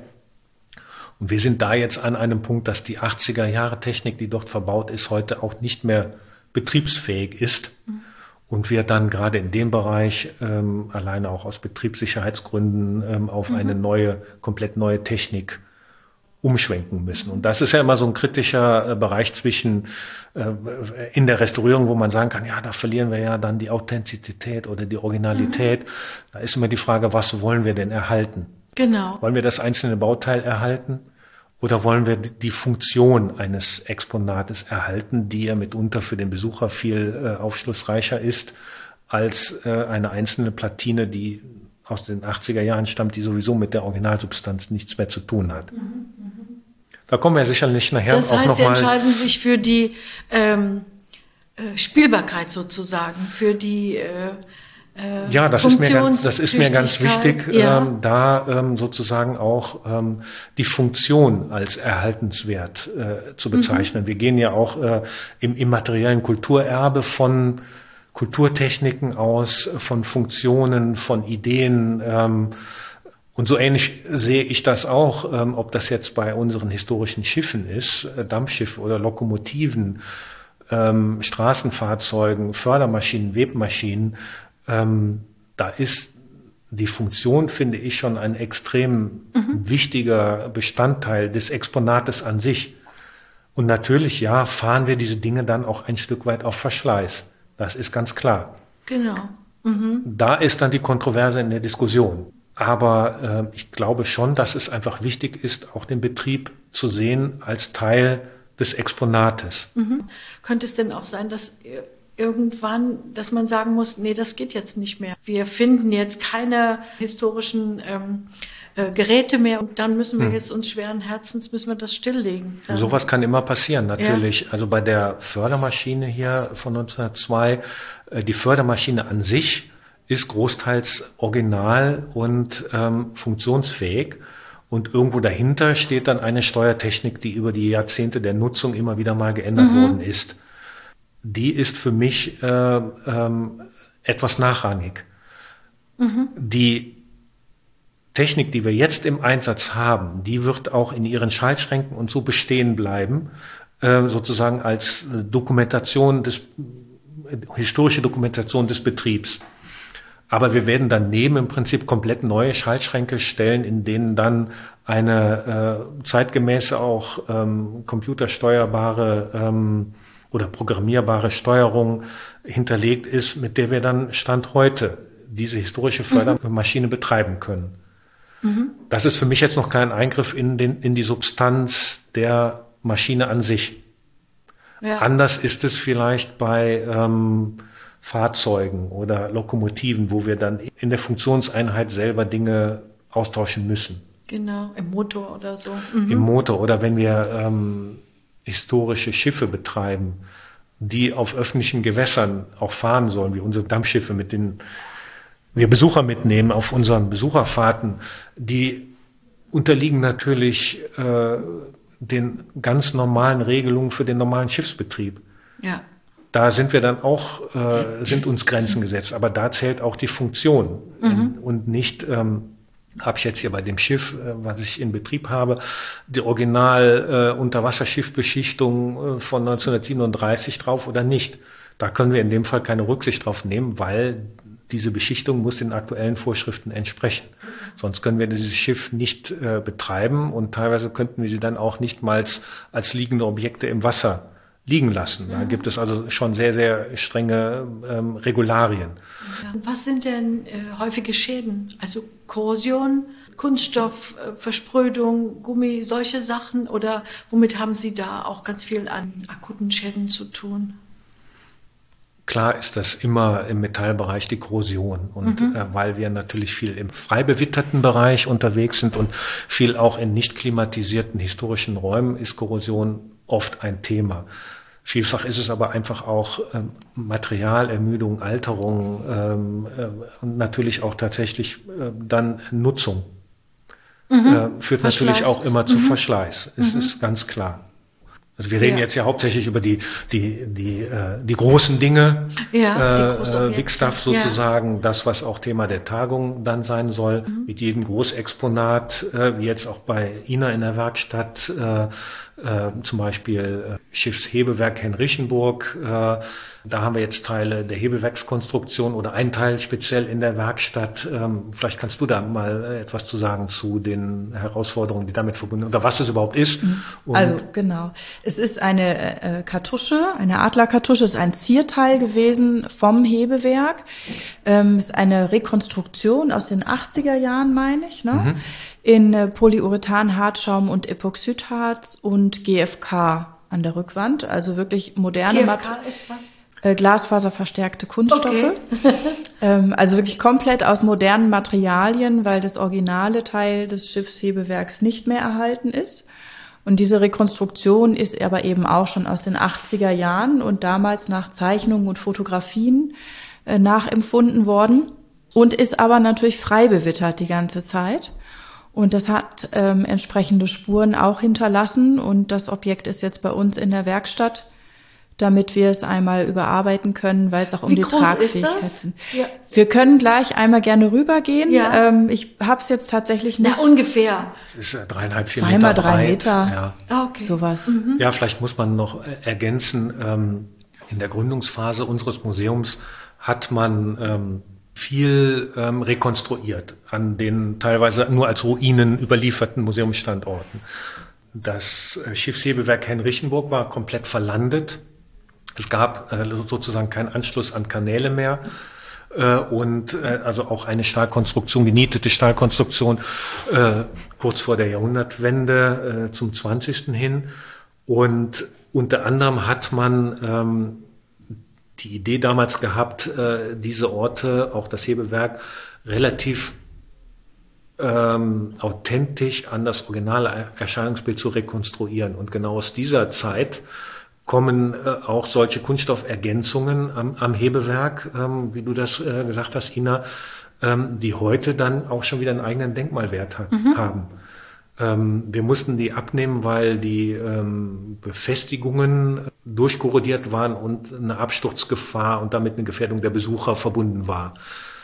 Und wir sind da jetzt an einem Punkt, dass die achtziger Jahre Technik, die dort verbaut ist, heute auch nicht mehr betriebsfähig ist. Mhm. Und wir dann gerade in dem Bereich ähm, alleine auch aus Betriebssicherheitsgründen ähm, auf mhm. eine neue, komplett neue Technik umschwenken müssen. Und das ist ja immer so ein kritischer äh, Bereich zwischen äh, in der Restaurierung, wo man sagen kann, ja, da verlieren wir ja dann die Authentizität oder die Originalität. Mhm. Da ist immer die Frage, was wollen wir denn erhalten? Genau. Wollen wir das einzelne Bauteil erhalten oder wollen wir die Funktion eines Exponates erhalten, die ja mitunter für den Besucher viel äh, aufschlussreicher ist als äh, eine einzelne Platine, die aus den achtziger Jahren stammt, die sowieso mit der Originalsubstanz nichts mehr zu tun hat. Mhm, mh. Da kommen wir sicherlich nachher das auch heißt, noch Sie mal. entscheiden sich für die ähm, äh, Spielbarkeit sozusagen, für die äh, äh, ja, das ist mir ganz, das ist mir ganz wichtig, ja. ähm, da ähm, sozusagen auch ähm, die Funktion als erhaltenswert äh, zu bezeichnen. Mhm. Wir gehen ja auch äh, im immateriellen Kulturerbe von Kulturtechniken aus, von Funktionen, von Ideen. Ähm, und so ähnlich sehe ich das auch, ähm, ob das jetzt bei unseren historischen Schiffen ist, äh, Dampfschiffe oder Lokomotiven, ähm, Straßenfahrzeugen, Fördermaschinen, Webmaschinen. Ähm, da ist die Funktion, finde ich, schon ein extrem mhm. wichtiger Bestandteil des Exponates an sich. Und natürlich, ja, fahren wir diese Dinge dann auch ein Stück weit auf Verschleiß. Das ist ganz klar. Genau. Mhm. Da ist dann die Kontroverse in der Diskussion. Aber äh, ich glaube schon, dass es einfach wichtig ist, auch den Betrieb zu sehen als Teil des Exponates. Mhm. Könnte es denn auch sein, dass irgendwann, dass man sagen muss, nee, das geht jetzt nicht mehr. Wir finden jetzt keine historischen ähm, äh, Geräte mehr und dann müssen wir hm. jetzt uns schweren Herzens, müssen wir das stilllegen. Dann Sowas kann immer passieren, natürlich. Ja. Also bei der Fördermaschine hier von neunzehnhundertzwei, äh, die Fördermaschine an sich ist großteils original und ähm, funktionsfähig. Und irgendwo dahinter steht dann eine Steuertechnik, die über die Jahrzehnte der Nutzung immer wieder mal geändert mhm. worden ist. Die ist für mich äh, ähm, etwas nachrangig. Mhm. Die Technik, die wir jetzt im Einsatz haben, die wird auch in ihren Schaltschränken und so bestehen bleiben, äh, sozusagen als Dokumentation des, historische Dokumentation des Betriebs. Aber wir werden daneben im Prinzip komplett neue Schaltschränke stellen, in denen dann eine äh, zeitgemäße auch ähm, computersteuerbare ähm, oder programmierbare Steuerung hinterlegt ist, mit der wir dann Stand heute diese historische Fördermaschine mhm. betreiben können. Mhm. Das ist für mich jetzt noch kein Eingriff in, den, in die Substanz der Maschine an sich. Ja. Anders ist es vielleicht bei ähm, Fahrzeugen oder Lokomotiven, wo wir dann in der Funktionseinheit selber Dinge austauschen müssen. Genau, im Motor oder so. Mhm. Im Motor oder wenn wir ähm, historische Schiffe betreiben, die auf öffentlichen Gewässern auch fahren sollen, wie unsere Dampfschiffe, mit denen wir Besucher mitnehmen auf unseren Besucherfahrten, die unterliegen natürlich äh, den ganz normalen Regelungen für den normalen Schiffsbetrieb. Ja. Da sind wir dann auch, äh, sind uns Grenzen gesetzt, aber da zählt auch die Funktion mhm. und nicht, ähm, habe ich jetzt hier bei dem Schiff, äh, was ich in Betrieb habe, die Original äh, Unterwasserschiffbeschichtung äh, von neunzehnhundertsiebenunddreißig drauf oder nicht. Da können wir in dem Fall keine Rücksicht drauf nehmen, weil diese Beschichtung muss den aktuellen Vorschriften entsprechen. Sonst können wir dieses Schiff nicht äh, betreiben und teilweise könnten wir sie dann auch nicht mal als liegende Objekte im Wasser liegen lassen. Da gibt es also schon sehr, sehr strenge ähm, Regularien. Ja. Was sind denn äh, häufige Schäden? Also Korrosion, Kunststoff, äh, Versprödung, Gummi, solche Sachen? Oder womit haben Sie da auch ganz viel an akuten Schäden zu tun? Klar ist das immer im Metallbereich die Korrosion. Und mhm. äh, weil wir natürlich viel im frei bewitterten Bereich unterwegs sind und viel auch in nicht klimatisierten historischen Räumen, ist Korrosion oft ein Thema. Vielfach ist es aber einfach auch ähm, Materialermüdung, Alterung ähm, äh, und natürlich auch tatsächlich äh, dann Nutzung. Mhm. Äh, führt Verschleiß. Natürlich auch immer zu mhm. Verschleiß. Es mhm. ist ganz klar. Also wir reden ja. jetzt ja hauptsächlich über die die die äh, die großen Dinge, ja, äh, Big Stuff sozusagen, ja. das, was auch Thema der Tagung dann sein soll, mhm. mit jedem Großexponat, äh, wie jetzt auch bei Ina in der Werkstatt, äh, äh, zum Beispiel äh, Schiffshebewerk Henrichenburg. Äh, da haben wir jetzt Teile der Hebewerkskonstruktion oder ein Teil speziell in der Werkstatt. Ähm, vielleicht kannst du da mal äh, etwas zu sagen zu den Herausforderungen, die damit verbunden sind, oder was es überhaupt ist. Mhm. Also genau. Es ist eine äh, Kartusche, eine Adlerkartusche, ist ein Zierteil gewesen vom Hebewerk. Ähm, ist eine Rekonstruktion aus den achtziger Jahren, meine ich, ne? Mhm. In äh, Polyurethan, Hartschaum und Epoxidharz und G F K an der Rückwand. Also wirklich moderne G F K Mat- ist was? Äh, glasfaserverstärkte Kunststoffe. Okay. ähm, also wirklich komplett aus modernen Materialien, weil das originale Teil des Schiffshebewerks nicht mehr erhalten ist. Und diese Rekonstruktion ist aber eben auch schon aus den achtziger Jahren und damals nach Zeichnungen und Fotografien äh, nachempfunden worden und ist aber natürlich frei bewittert die ganze Zeit. Und das hat ähm, entsprechende Spuren auch hinterlassen und das Objekt ist jetzt bei uns in der Werkstatt, damit wir es einmal überarbeiten können, weil es auch um Wie die groß Tragfähigkeit ist das? sind. Ja. Wir können gleich einmal gerne rübergehen. Ja. Ähm, ich habe es jetzt tatsächlich nicht. Na, ungefähr. Es ist dreieinhalb, vier Zweimal Meter drei breit. Meter. Ja. Ah, okay. Sowas. Mhm. Ja, vielleicht muss man noch ergänzen, ähm, in der Gründungsphase unseres Museums hat man ähm, viel ähm, rekonstruiert an den teilweise nur als Ruinen überlieferten Museumsstandorten. Das äh, Schiffshebewerk Henrichenburg war komplett verlandet. Es gab äh, sozusagen keinen Anschluss an Kanäle mehr äh, und äh, also auch eine Stahlkonstruktion, genietete Stahlkonstruktion äh, kurz vor der Jahrhundertwende äh, zum zwanzigsten hin. Und unter anderem hat man ähm, die Idee damals gehabt, äh, diese Orte, auch das Hebewerk, relativ ähm, authentisch an das originale Erscheinungsbild zu rekonstruieren. Und genau aus dieser Zeit kommen äh, auch solche Kunststoffergänzungen am, am Hebewerk, ähm, wie du das äh, gesagt hast, Ina, ähm, die heute dann auch schon wieder einen eigenen Denkmalwert ha- mhm. haben. Ähm, wir mussten die abnehmen, weil die ähm, Befestigungen durchkorrodiert waren und eine Absturzgefahr und damit eine Gefährdung der Besucher verbunden war.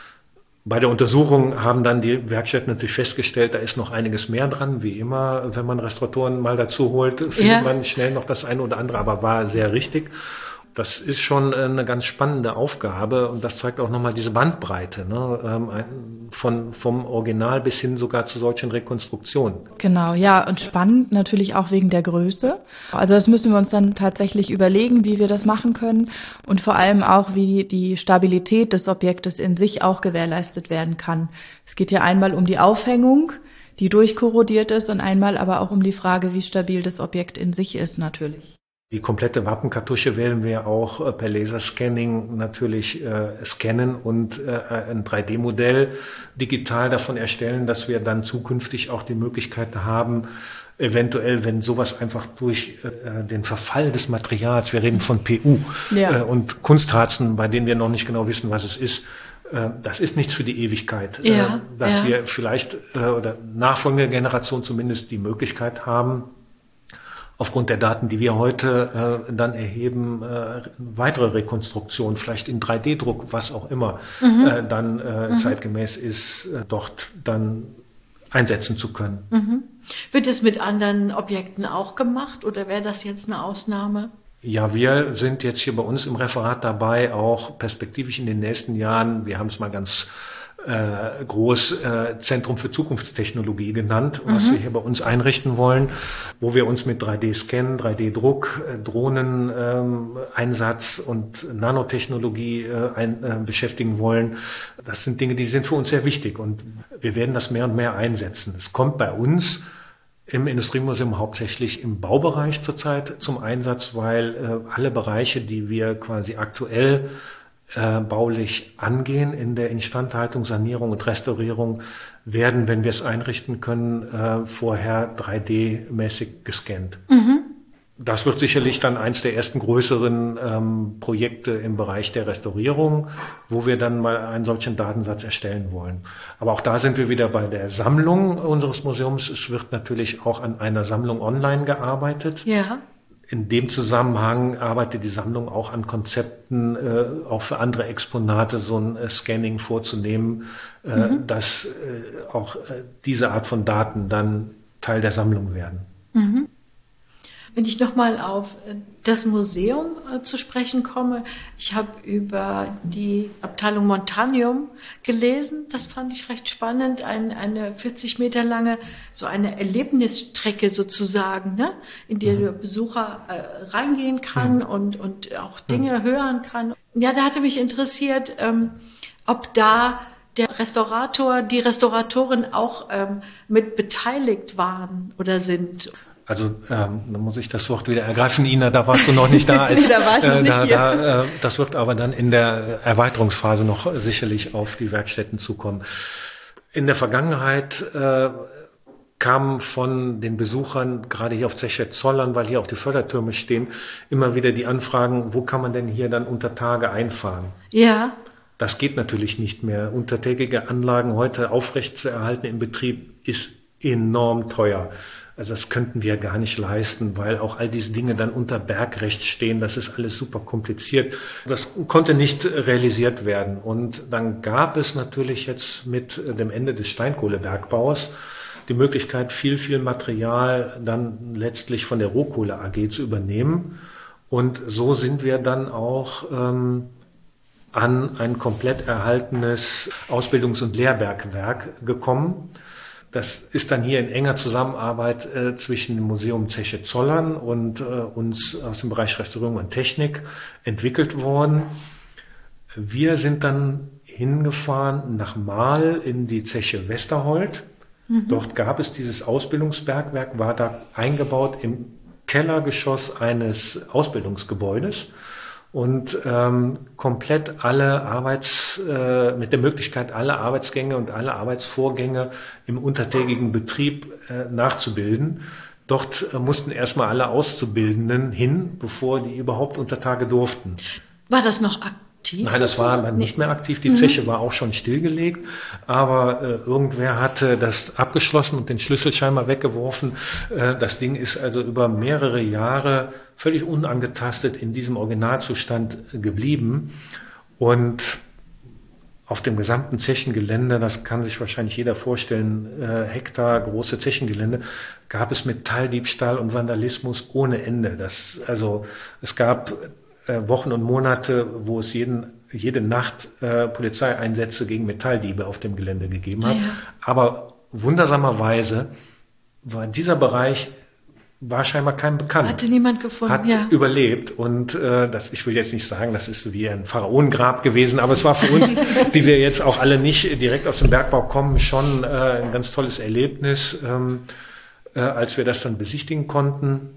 Bei der Untersuchung haben dann die Werkstätten natürlich festgestellt, da ist noch einiges mehr dran. Wie immer, wenn man Restauratoren mal dazu holt, findet ja. man schnell noch das eine oder andere, aber war sehr richtig. Das ist schon eine ganz spannende Aufgabe und das zeigt auch nochmal diese Bandbreite, ne? Von, vom Original bis hin sogar zu solchen Rekonstruktionen. Genau, ja, und spannend natürlich auch wegen der Größe. Also das müssen wir uns dann tatsächlich überlegen, wie wir das machen können und vor allem auch, wie die Stabilität des Objektes in sich auch gewährleistet werden kann. Es geht ja einmal um die Aufhängung, die durchkorrodiert ist und einmal aber auch um die Frage, wie stabil das Objekt in sich ist natürlich. Die komplette Wappenkartusche werden wir auch äh, per Laserscanning natürlich äh, scannen und äh, ein drei D Modell digital davon erstellen, dass wir dann zukünftig auch die Möglichkeit haben, eventuell, wenn sowas einfach durch äh, den Verfall des Materials, wir reden von P U ja. äh, und Kunstharzen, bei denen wir noch nicht genau wissen, was es ist, äh, das ist nichts für die Ewigkeit, ja. äh, dass ja. wir vielleicht äh, oder nachfolgende Generation zumindest die Möglichkeit haben, aufgrund der Daten, die wir heute äh, dann erheben, äh, weitere Rekonstruktionen, vielleicht in drei D Druck, was auch immer, mhm. äh, dann äh, mhm. zeitgemäß ist, äh, dort dann einsetzen zu können. Mhm. Wird es mit anderen Objekten auch gemacht oder wäre das jetzt eine Ausnahme? Ja, wir sind jetzt hier bei uns im Referat dabei, auch perspektivisch in den nächsten Jahren, wir haben es mal ganz Äh, groß äh, Zentrum für Zukunftstechnologie genannt, was mhm. wir hier bei uns einrichten wollen, wo wir uns mit drei D-Scan, drei D Druck, äh, Drohnen-Einsatz ähm, und Nanotechnologie äh, ein, äh, beschäftigen wollen. Das sind Dinge, die sind für uns sehr wichtig und wir werden das mehr und mehr einsetzen. Es kommt bei uns im Industriemuseum hauptsächlich im Baubereich zurzeit zum Einsatz, weil äh, alle Bereiche, die wir quasi aktuell Äh, baulich angehen in der Instandhaltung, Sanierung und Restaurierung, werden, wenn wir es einrichten können, äh, vorher drei D-mäßig gescannt. Mhm. das wird sicherlich dann eins der ersten größeren ähm, Projekte im Bereich der Restaurierung, wo wir dann mal einen solchen Datensatz erstellen wollen. Aber auch da sind wir wieder bei der Sammlung unseres Museums. Es wird natürlich auch an einer Sammlung online gearbeitet. Ja. In dem Zusammenhang arbeitet die Sammlung auch an Konzepten, äh, auch für andere Exponate so ein äh, Scanning vorzunehmen, äh, mhm. dass äh, auch äh, diese Art von Daten dann Teil der Sammlung werden. Mhm. Wenn ich nochmal auf das Museum äh, zu sprechen komme, ich habe über die Abteilung Montanium gelesen, das fand ich recht spannend, Ein, eine vierzig Meter lange, so eine Erlebnisstrecke sozusagen, ne? In die mhm. der Besucher äh, reingehen kann mhm. und, und auch Dinge mhm. hören kann. Ja, da hatte mich interessiert, ähm, ob da der Restaurator, die Restauratorin auch ähm, mit beteiligt waren oder sind. Also ähm, da muss ich das Wort wieder ergreifen, Ina, da warst du noch nicht da. Als, da war ich noch äh, nicht da, hier. Da, äh, das wird aber dann in der Erweiterungsphase noch sicherlich auf die Werkstätten zukommen. In der Vergangenheit äh, kamen von den Besuchern, gerade hier auf Zeche Zollern, weil hier auch die Fördertürme stehen, immer wieder die Anfragen, wo kann man denn hier dann unter Tage einfahren? Ja. Das geht natürlich nicht mehr. Untertägige Anlagen heute aufrecht zu erhalten im Betrieb ist enorm teuer. Also das könnten wir gar nicht leisten, weil auch all diese Dinge dann unter Bergrecht stehen. Das ist alles super kompliziert. Das konnte nicht realisiert werden. Und dann gab es natürlich jetzt mit dem Ende des Steinkohlebergbaus die Möglichkeit, viel, viel Material dann letztlich von der Rohkohle A G zu übernehmen. Und so sind wir dann auch ähm, an ein komplett erhaltenes Ausbildungs- und Lehrbergwerk gekommen. Das ist dann hier in enger Zusammenarbeit äh, zwischen dem Museum Zeche Zollern und äh, uns aus dem Bereich Restaurierung und Technik entwickelt worden. Wir sind dann hingefahren nach Mahl in die Zeche Westerhold. Mhm. Dort gab es dieses Ausbildungsbergwerk, war da eingebaut im Kellergeschoss eines Ausbildungsgebäudes. Und ähm, komplett alle Arbeits, äh, mit der Möglichkeit, alle Arbeitsgänge und alle Arbeitsvorgänge im untertägigen Betrieb äh, nachzubilden. Dort äh, mussten erstmal alle Auszubildenden hin, bevor die überhaupt unter Tage durften. War das noch aktiv? Nein, das war dann nicht mehr aktiv. Die Zeche mhm. war auch schon stillgelegt, aber äh, irgendwer hatte das abgeschlossen und den Schlüssel scheinbar weggeworfen. Äh, das Ding ist also über mehrere Jahre völlig unangetastet in diesem Originalzustand geblieben. Und auf dem gesamten Zechengelände, das kann sich wahrscheinlich jeder vorstellen, äh, Hektar große Zechengelände, gab es Metalldiebstahl und Vandalismus ohne Ende. Das, also es gab äh, Wochen und Monate, wo es jeden, jede Nacht äh, Polizeieinsätze gegen Metalldiebe auf dem Gelände gegeben hat. Ja. Aber wundersamerweise war dieser Bereich war scheinbar kein Bekannt. Hatte niemand gefunden, Hat ja. überlebt und äh, das, ich will jetzt nicht sagen, das ist wie ein Pharaonengrab gewesen, aber es war für uns, die wir jetzt auch alle nicht direkt aus dem Bergbau kommen, schon äh, ein ganz tolles Erlebnis, ähm, äh, als wir das dann besichtigen konnten.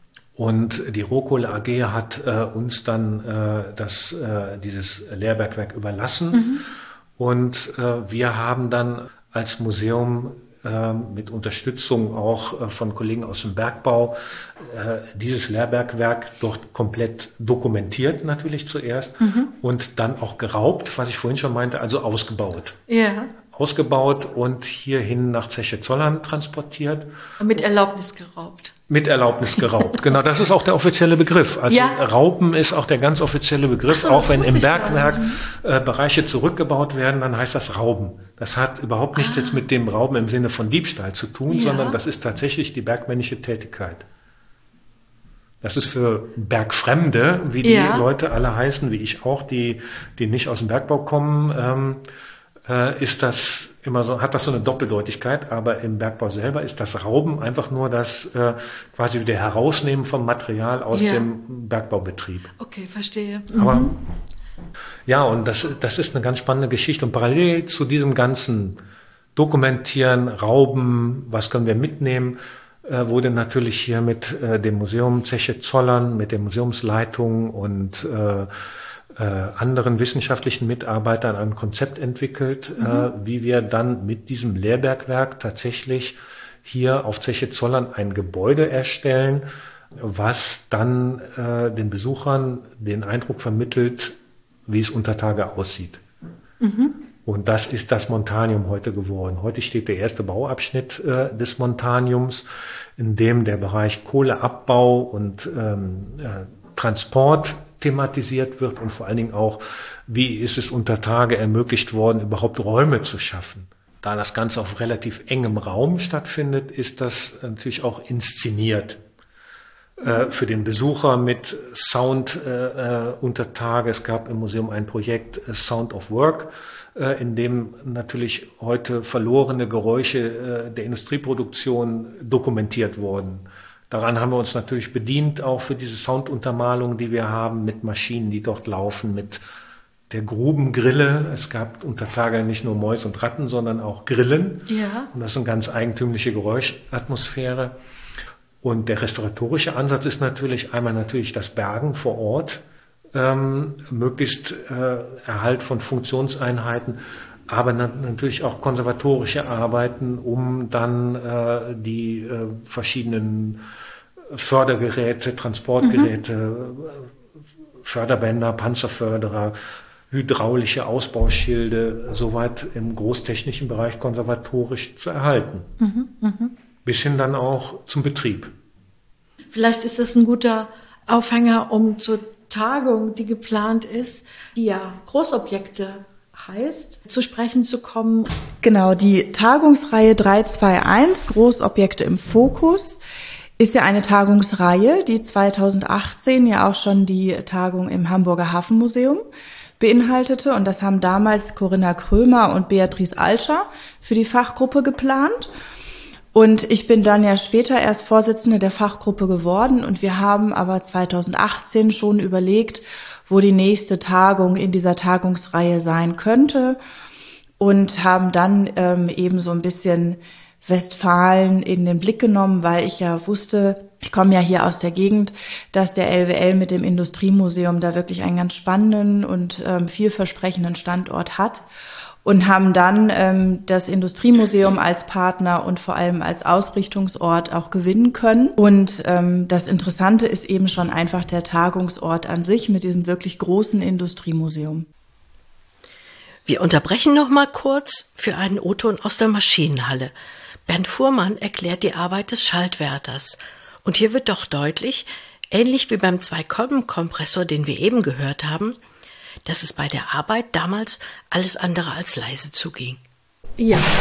Und die Rohkohle A G hat äh, uns dann äh, das, äh, dieses Lehrbergwerk überlassen. Mhm. Und äh, wir haben dann als Museum mit Unterstützung auch von Kollegen aus dem Bergbau dieses Lehrbergwerk dort komplett dokumentiert natürlich zuerst mhm. und dann auch geraubt, was ich vorhin schon meinte, also ausgebaut. Ja. Ausgebaut und hierhin nach Zeche Zollern transportiert. Mit Erlaubnis geraubt. Mit Erlaubnis geraubt, genau. Das ist auch der offizielle Begriff. Also ja. Rauben ist auch der ganz offizielle Begriff. So, auch wenn im Bergwerk äh, Bereiche zurückgebaut werden, dann heißt das Rauben. Das hat überhaupt nichts ah. jetzt mit dem Rauben im Sinne von Diebstahl zu tun, ja. sondern das ist tatsächlich die bergmännische Tätigkeit. Das ist für Bergfremde, wie die ja. Leute alle heißen, wie ich auch, die, die nicht aus dem Bergbau kommen, ähm, äh, ist das immer so, hat das so eine Doppeldeutigkeit, aber im Bergbau selber ist das Rauben einfach nur das äh, quasi wieder Herausnehmen vom Material aus ja. dem Bergbaubetrieb. Okay, verstehe. Aber mhm. ja, und das, das ist eine ganz spannende Geschichte. Und parallel zu diesem ganzen Dokumentieren, Rauben, was können wir mitnehmen, äh, wurde natürlich hier mit äh, dem Museum Zeche Zollern, mit der Museumsleitung und äh, Äh, anderen wissenschaftlichen Mitarbeitern ein Konzept entwickelt, mhm. äh, wie wir dann mit diesem Lehrbergwerk tatsächlich hier auf Zeche Zollern ein Gebäude erstellen, was dann äh, den Besuchern den Eindruck vermittelt, wie es unter Tage aussieht. Mhm. Und das ist das Montanium heute geworden. Heute steht der erste Bauabschnitt äh, des Montaniums, in dem der Bereich Kohleabbau und ähm, äh, Transport thematisiert wird und vor allen Dingen auch, wie ist es unter Tage ermöglicht worden, überhaupt Räume zu schaffen. Da das Ganze auf relativ engem Raum stattfindet, ist das natürlich auch inszeniert. Äh, für den Besucher mit Sound äh, unter Tage. Es gab im Museum ein Projekt äh, Sound of Work, äh, in dem natürlich heute verlorene Geräusche äh, der Industrieproduktion dokumentiert wurden. Daran haben wir uns natürlich bedient, auch für diese Sounduntermalung, die wir haben, mit Maschinen, die dort laufen, mit der Grubengrille. Es gab unter Tage nicht nur Mäuse und Ratten, sondern auch Grillen. Ja. Und das ist eine ganz eigentümliche Geräuschatmosphäre. Und der restauratorische Ansatz ist natürlich einmal natürlich das Bergen vor Ort, ähm, möglichst äh, Erhalt von Funktionseinheiten, aber na- natürlich auch konservatorische Arbeiten, um dann äh, die äh, verschiedenen Fördergeräte, Transportgeräte, mhm. Förderbänder, Panzerförderer, hydraulische Ausbauschilde, soweit im großtechnischen Bereich konservatorisch zu erhalten. Mhm, mh. Bis hin dann auch zum Betrieb. Vielleicht ist das ein guter Aufhänger, um zur Tagung, die geplant ist, die ja Großobjekte heißt, zu sprechen zu kommen. Genau, die Tagungsreihe drei zwei eins, Großobjekte im Fokus, ist ja eine Tagungsreihe, die zweitausendachtzehn ja auch schon die Tagung im Hamburger Hafenmuseum beinhaltete. Und das haben damals Corinna Krömer und Beatrice Alscher für die Fachgruppe geplant. Und ich bin dann ja später erst Vorsitzende der Fachgruppe geworden. Und wir haben aber zweitausendachtzehn schon überlegt, wo die nächste Tagung in dieser Tagungsreihe sein könnte. Und haben dann ähm, eben so ein bisschen Westfalen in den Blick genommen, weil ich ja wusste, ich komme ja hier aus der Gegend, dass der L W L mit dem Industriemuseum da wirklich einen ganz spannenden und ähm, vielversprechenden Standort hat. Und haben dann ähm, das Industriemuseum als Partner und vor allem als Ausrichtungsort auch gewinnen können. Und ähm, das Interessante ist eben schon einfach der Tagungsort an sich mit diesem wirklich großen Industriemuseum. Wir unterbrechen noch mal kurz für einen O-Ton aus der Maschinenhalle. Bernd Fuhrmann erklärt die Arbeit des Schaltwärters. Und hier wird doch deutlich, ähnlich wie beim Zwei-Kolben-Kompressor, den wir eben gehört haben, dass es bei der Arbeit damals alles andere als leise zuging. Ja. ja.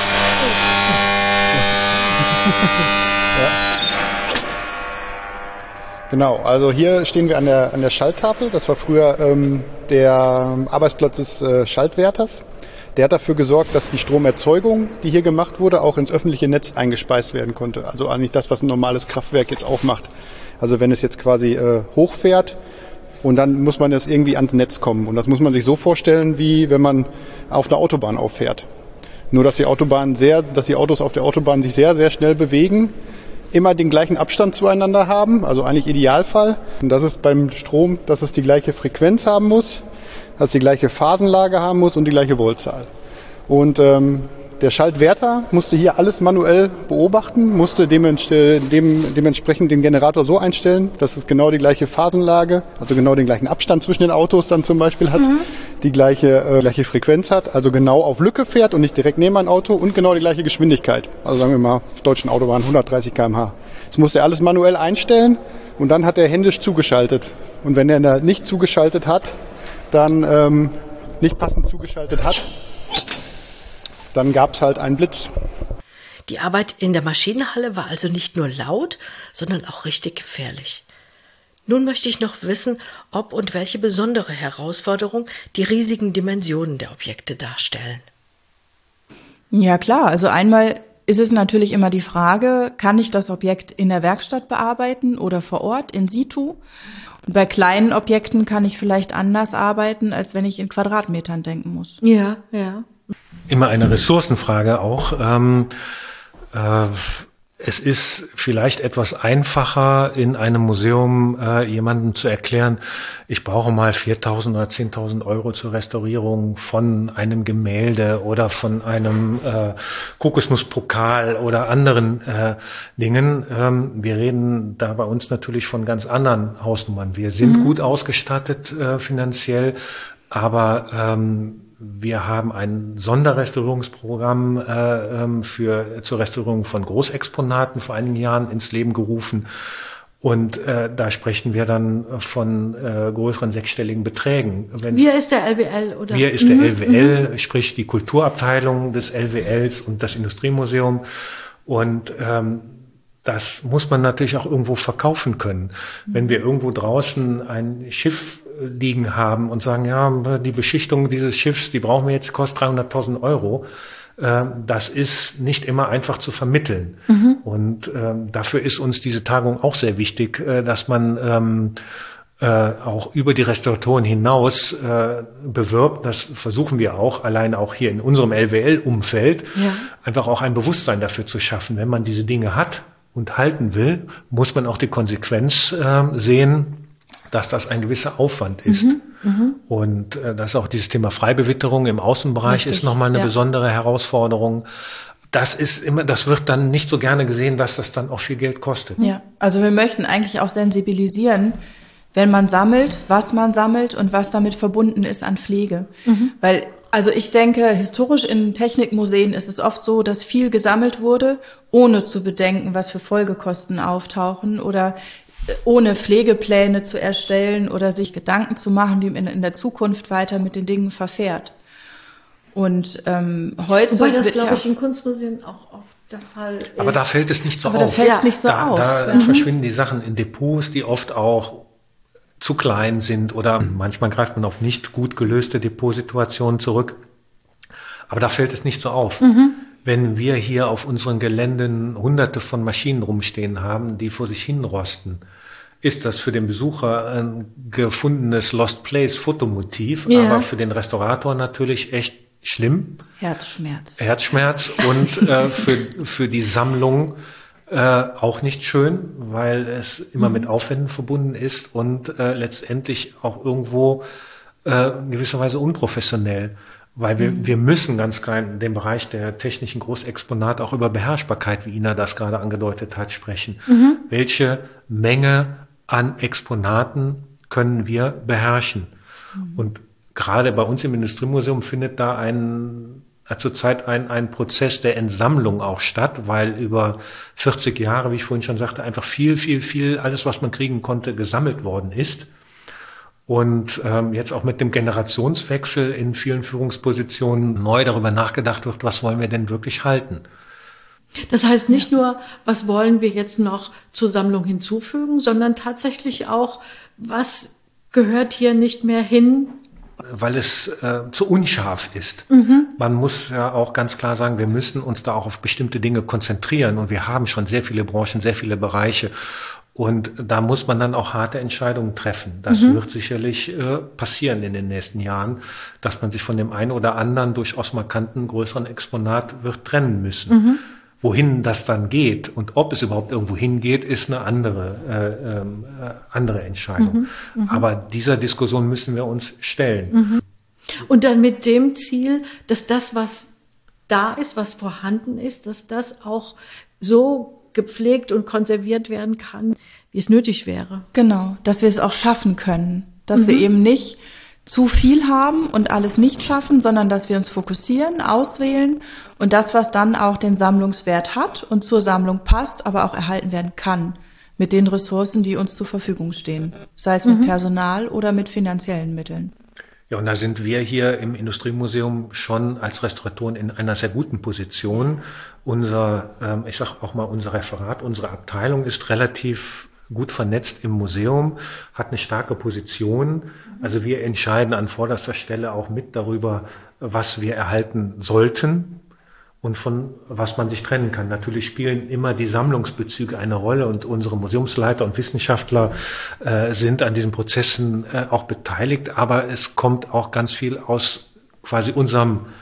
Genau, also hier stehen wir an der, an der Schalttafel. Das war früher ähm, der Arbeitsplatz des äh, Schaltwärters. Der hat dafür gesorgt, dass die Stromerzeugung, die hier gemacht wurde, auch ins öffentliche Netz eingespeist werden konnte. Also eigentlich das, was ein normales Kraftwerk jetzt auch macht. Also wenn es jetzt quasi äh, hochfährt, und dann muss man jetzt irgendwie ans Netz kommen. Und das muss man sich so vorstellen, wie wenn man auf einer Autobahn auffährt. Nur, dass die Autobahn sehr, dass die Autos auf der Autobahn sich sehr, sehr schnell bewegen, immer den gleichen Abstand zueinander haben, also eigentlich Idealfall. Und das ist beim Strom, dass es die gleiche Frequenz haben muss, dass es die gleiche Phasenlage haben muss und die gleiche Voltzahl. Und ähm, der Schaltwärter musste hier alles manuell beobachten, musste dements- dem, dementsprechend den Generator so einstellen, dass es genau die gleiche Phasenlage, also genau den gleichen Abstand zwischen den Autos dann zum Beispiel hat, mhm. die gleiche, äh, gleiche Frequenz hat, also genau auf Lücke fährt und nicht direkt neben ein Auto und genau die gleiche Geschwindigkeit. Also sagen wir mal, auf deutschen Autobahnen hundertdreißig Kilometer pro Stunde. Das musste er alles manuell einstellen und dann hat er händisch zugeschaltet. Und wenn er da nicht zugeschaltet hat, dann ähm, nicht passend zugeschaltet hat, dann gab es halt einen Blitz. Die Arbeit in der Maschinenhalle war also nicht nur laut, sondern auch richtig gefährlich. Nun möchte ich noch wissen, ob und welche besondere Herausforderung die riesigen Dimensionen der Objekte darstellen. Ja klar, also einmal ist es natürlich immer die Frage, kann ich das Objekt in der Werkstatt bearbeiten oder vor Ort, in situ? Und bei kleinen Objekten kann ich vielleicht anders arbeiten, als wenn ich in Quadratmetern denken muss. Ja, ja. Immer eine Ressourcenfrage auch. Ähm, äh, Es ist vielleicht etwas einfacher, in einem Museum äh, jemandem zu erklären, ich brauche mal viertausend oder zehntausend Euro zur Restaurierung von einem Gemälde oder von einem äh, Kokosnusspokal oder anderen äh, Dingen. Ähm, wir reden da bei uns natürlich von ganz anderen Hausnummern. Wir sind mhm. gut ausgestattet äh, finanziell, aber ähm, wir haben ein Sonderrestaurierungsprogramm äh, ähm, für zur Restaurierung von Großexponaten vor einigen Jahren ins Leben gerufen. Und äh, da sprechen wir dann von äh, größeren sechsstelligen Beträgen. Wenn's, wir ist der L W L, oder? Wir ist mhm. der L W L, mhm. sprich die Kulturabteilung des L W Ls und das Industriemuseum. Und ähm, das muss man natürlich auch irgendwo verkaufen können. Mhm. Wenn wir irgendwo draußen ein Schiff liegen haben und sagen, ja, die Beschichtung dieses Schiffs, die brauchen wir jetzt, kostet dreihunderttausend Euro. Äh, das ist nicht immer einfach zu vermitteln. Mhm. Und äh, dafür ist uns diese Tagung auch sehr wichtig, äh, dass man ähm, äh, auch über die Restauratoren hinaus äh, bewirbt. Das versuchen wir auch, alleine auch hier in unserem L W L-Umfeld, ja. einfach auch ein Bewusstsein dafür zu schaffen. Wenn man diese Dinge hat und halten will, muss man auch die Konsequenz äh, sehen, dass das ein gewisser Aufwand ist. Mhm, mh. Und äh, dass auch dieses Thema Freibewitterung im Außenbereich Richtig, ist nochmal eine ja. besondere Herausforderung. Das ist immer, das wird dann nicht so gerne gesehen, dass das dann auch viel Geld kostet. Ja, also wir möchten eigentlich auch sensibilisieren, wenn man sammelt, was man sammelt und was damit verbunden ist an Pflege. Mhm. Weil, also ich denke, historisch in Technikmuseen ist es oft so, dass viel gesammelt wurde, ohne zu bedenken, was für Folgekosten auftauchen oder ohne Pflegepläne zu erstellen oder sich Gedanken zu machen, wie man in der Zukunft weiter mit den Dingen verfährt. Und ähm, heute Wobei das, glaube ich, in Kunstmuseen auch oft der Fall ist. Aber da fällt es nicht so aber auf. Da fällt es nicht so da, auf. Da mhm. verschwinden die Sachen in Depots, die oft auch zu klein sind oder manchmal greift man auf nicht gut gelöste Depotsituationen zurück. Aber da fällt es nicht so auf. Mhm. Wenn wir hier auf unseren Geländen hunderte von Maschinen rumstehen haben, die vor sich hinrosten, ist das für den Besucher ein gefundenes Lost Place Fotomotiv, ja. aber für den Restaurator natürlich echt schlimm. Herzschmerz. Herzschmerz und äh, für, für die Sammlung äh, auch nicht schön, weil es immer mhm. mit Aufwänden verbunden ist und äh, letztendlich auch irgendwo äh, in gewisser Weise unprofessionell. Weil wir, mhm. wir müssen ganz klar in dem Bereich der technischen Großexponate auch über Beherrschbarkeit, wie Ina das gerade angedeutet hat, sprechen. Mhm. Welche Menge an Exponaten können wir beherrschen? Mhm. Und gerade bei uns im Industriemuseum findet da ein, zurzeit ein, ein Prozess der Entsammlung auch statt, weil über vierzig Jahre, wie ich vorhin schon sagte, einfach viel, viel, viel, alles, was man kriegen konnte, gesammelt worden ist. Und ähm, jetzt auch mit dem Generationswechsel in vielen Führungspositionen neu darüber nachgedacht wird, was wollen wir denn wirklich halten. Das heißt nicht nur, was wollen wir jetzt noch zur Sammlung hinzufügen, sondern tatsächlich auch, was gehört hier nicht mehr hin? Weil es äh, zu unscharf ist. Mhm. Man muss ja auch ganz klar sagen, wir müssen uns da auch auf bestimmte Dinge konzentrieren. Und wir haben schon sehr viele Branchen, sehr viele Bereiche. Und da muss man dann auch harte Entscheidungen treffen. Das mhm. wird sicherlich äh, passieren in den nächsten Jahren, dass man sich von dem einen oder anderen durchaus markanten größeren Exponat wird trennen müssen. Mhm. Wohin das dann geht und ob es überhaupt irgendwo hingeht, ist eine andere, äh, äh, andere Entscheidung. Mhm. Mhm. Aber dieser Diskussion müssen wir uns stellen. Mhm. Und dann mit dem Ziel, dass das, was da ist, was vorhanden ist, dass das auch so gepflegt und konserviert werden kann, wie es nötig wäre. Genau, dass wir es auch schaffen können. Dass mhm. wir eben nicht zu viel haben und alles nicht schaffen, sondern dass wir uns fokussieren, auswählen und das, was dann auch den Sammlungswert hat und zur Sammlung passt, aber auch erhalten werden kann mit den Ressourcen, die uns zur Verfügung stehen, sei es mit mhm. Personal oder mit finanziellen Mitteln. Ja, und da sind wir hier im Industriemuseum schon als Restauratoren in einer sehr guten Position. Unser, ähm, ich sag auch mal, unser Referat, unsere Abteilung ist relativ gut vernetzt im Museum, hat eine starke Position. Also wir entscheiden an vorderster Stelle auch mit darüber, was wir erhalten sollten und von was man sich trennen kann. Natürlich spielen immer die Sammlungsbezüge eine Rolle und unsere Museumsleiter und Wissenschaftler äh, sind an diesen Prozessen äh, auch beteiligt, aber es kommt auch ganz viel aus quasi unserem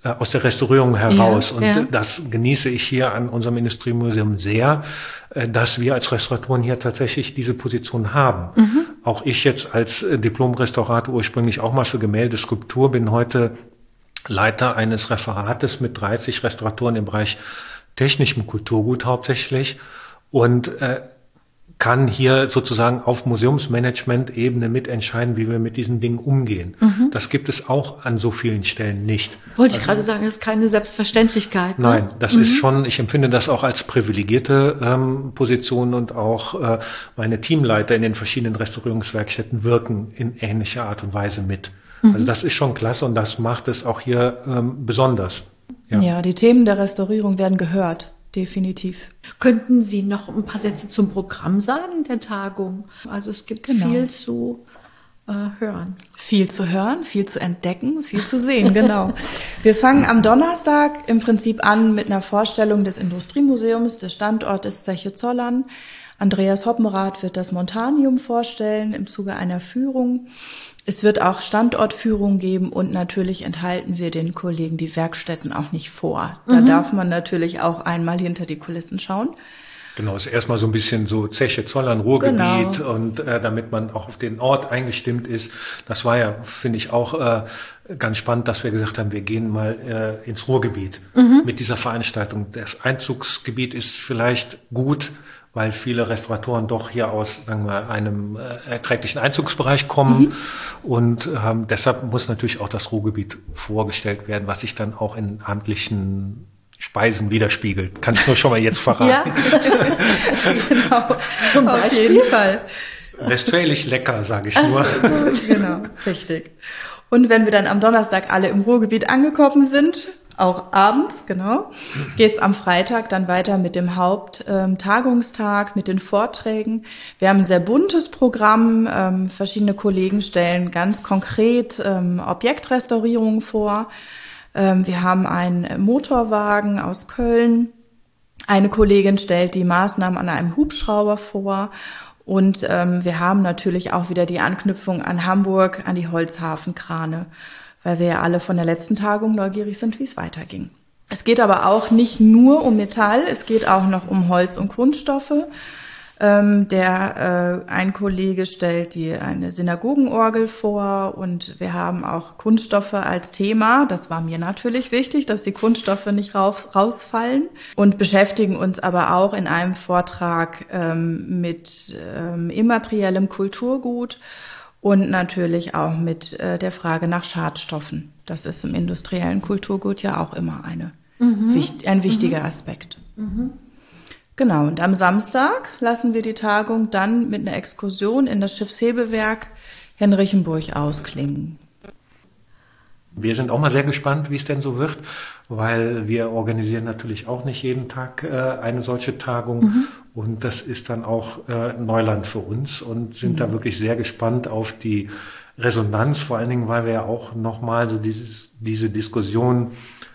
aus der Restaurierung heraus. Ja, und ja. das genieße ich hier an unserem Industriemuseum sehr, dass wir als Restauratoren hier tatsächlich diese Position haben. Mhm. Auch ich jetzt als Diplom-Restaurator ursprünglich auch mal für Gemälde, Skulptur, bin heute Leiter eines Referates mit dreißig Restauratoren im Bereich technischem Kulturgut hauptsächlich und äh, kann hier sozusagen auf Museumsmanagement-Ebene mitentscheiden, wie wir mit diesen Dingen umgehen. Mhm. Das gibt es auch an so vielen Stellen nicht. Wollte ich also, gerade sagen, das ist keine Selbstverständlichkeit. Ne? Nein, das mhm. ist schon, ich empfinde das auch als privilegierte ähm, Position und auch äh, meine Teamleiter in den verschiedenen Restaurierungswerkstätten wirken in ähnlicher Art und Weise mit. Mhm. Also das ist schon klasse und das macht es auch hier ähm, besonders. Ja. ja, die Themen der Restaurierung werden gehört. Definitiv. Könnten Sie noch ein paar Sätze zum Programm sagen der Tagung? Also es gibt genau. viel zu äh, hören. Viel zu hören, viel zu entdecken, viel zu sehen, genau. Wir fangen am Donnerstag im Prinzip an mit einer Vorstellung des Industriemuseums, des Standortes Zeche Zollern. Andreas Hoppenrath wird das Montanium vorstellen im Zuge einer Führung. Es wird auch Standortführung geben und natürlich enthalten wir den Kollegen die Werkstätten auch nicht vor. Da mhm. darf man natürlich auch einmal hinter die Kulissen schauen. Genau, ist erstmal so ein bisschen so Zeche Zollern, Ruhrgebiet genau. und äh, damit man auch auf den Ort eingestimmt ist. Das war ja, finde ich, auch äh, ganz spannend, dass wir gesagt haben, wir gehen mal äh, ins Ruhrgebiet mhm. mit dieser Veranstaltung. Das Einzugsgebiet ist vielleicht gut, weil viele Restauratoren doch hier aus, sagen wir mal, einem äh, erträglichen Einzugsbereich kommen. Mhm. Und ähm, deshalb muss natürlich auch das Ruhrgebiet vorgestellt werden, was sich dann auch in amtlichen Speisen widerspiegelt. Kann ich nur schon mal jetzt verraten. Ja, genau. Zum Beispiel. Auf jeden Fall. Westfälisch lecker, sage ich Ach nur. So, gut. Genau, richtig. Und wenn wir dann am Donnerstag alle im Ruhrgebiet angekommen sind, auch abends, genau, geht's am Freitag dann weiter mit dem Haupttagungstag, ähm, mit den Vorträgen. Wir haben ein sehr buntes Programm. Ähm, verschiedene Kollegen stellen ganz konkret ähm, Objektrestaurierungen vor. Ähm, wir haben einen Motorwagen aus Köln. Eine Kollegin stellt die Maßnahmen an einem Hubschrauber vor. Und ähm, wir haben natürlich auch wieder die Anknüpfung an Hamburg, an die Holzhafenkrane, weil wir ja alle von der letzten Tagung neugierig sind, wie es weiterging. Es geht aber auch nicht nur um Metall, es geht auch noch um Holz und Kunststoffe. Ähm, der äh, ein Kollege stellt die eine Synagogenorgel vor und wir haben auch Kunststoffe als Thema. Das war mir natürlich wichtig, dass die Kunststoffe nicht raus, rausfallen und beschäftigen uns aber auch in einem Vortrag ähm, mit ähm, immateriellem Kulturgut und natürlich auch mit äh, der Frage nach Schadstoffen. Das ist im industriellen Kulturgut ja auch immer eine, mhm. wicht, ein wichtiger mhm. Aspekt. Mhm. Genau, und am Samstag lassen wir die Tagung dann mit einer Exkursion in das Schiffshebewerk Henrichenburg ausklingen. Wir sind auch mal sehr gespannt, wie es denn so wird, weil wir organisieren natürlich auch nicht jeden Tag äh, eine solche Tagung. Mhm. Und das ist dann auch äh, Neuland für uns und sind mhm. da wirklich sehr gespannt auf die Resonanz, vor allen Dingen, weil wir ja auch nochmal so dieses, diese Diskussion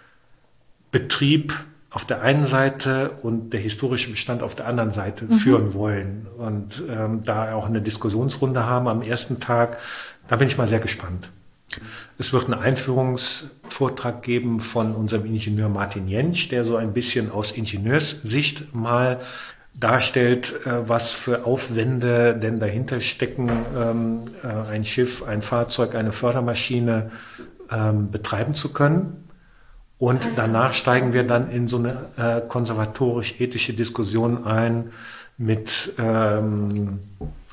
Betrieb auf der einen Seite und der historische Bestand auf der anderen Seite mhm. führen wollen. Und ähm, da auch eine Diskussionsrunde haben am ersten Tag, da bin ich mal sehr gespannt. Es wird einen Einführungsvortrag geben von unserem Ingenieur Martin Jentsch, der so ein bisschen aus Ingenieurssicht mal darstellt, äh, was für Aufwände denn dahinter stecken, ähm, äh, ein Schiff, ein Fahrzeug, eine Fördermaschine ähm, betreiben zu können. Und danach steigen wir dann in so eine äh, konservatorisch-ethische Diskussion ein mit ähm,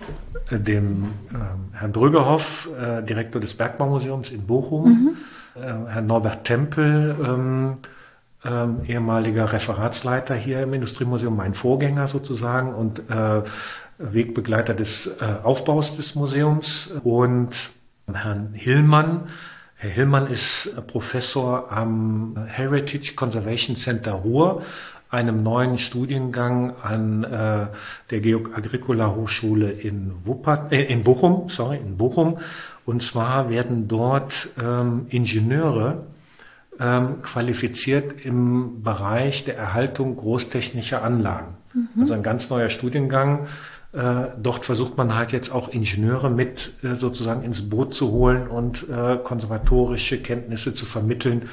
dem ähm, Herrn Brüggehoff, äh, Direktor des Bergbaumuseums in Bochum, mhm. äh, Herrn Norbert Tempel, ähm, ähm, ehemaliger Referatsleiter hier im Industriemuseum, mein Vorgänger sozusagen und äh, Wegbegleiter des äh, Aufbaus des Museums und Herrn Hillmann. Herr Hillmann ist Professor am Heritage Conservation Center Ruhr, einem neuen Studiengang an äh, der Georg Agricola Hochschule in Wuppertal, äh, in Bochum, sorry, in Bochum. Und zwar werden dort ähm, Ingenieure ähm, qualifiziert im Bereich der Erhaltung großtechnischer Anlagen. Mhm. Also ein ganz neuer Studiengang. Äh, dort versucht man halt jetzt auch Ingenieure mit äh, sozusagen ins Boot zu holen und äh, konservatorische Kenntnisse zu vermitteln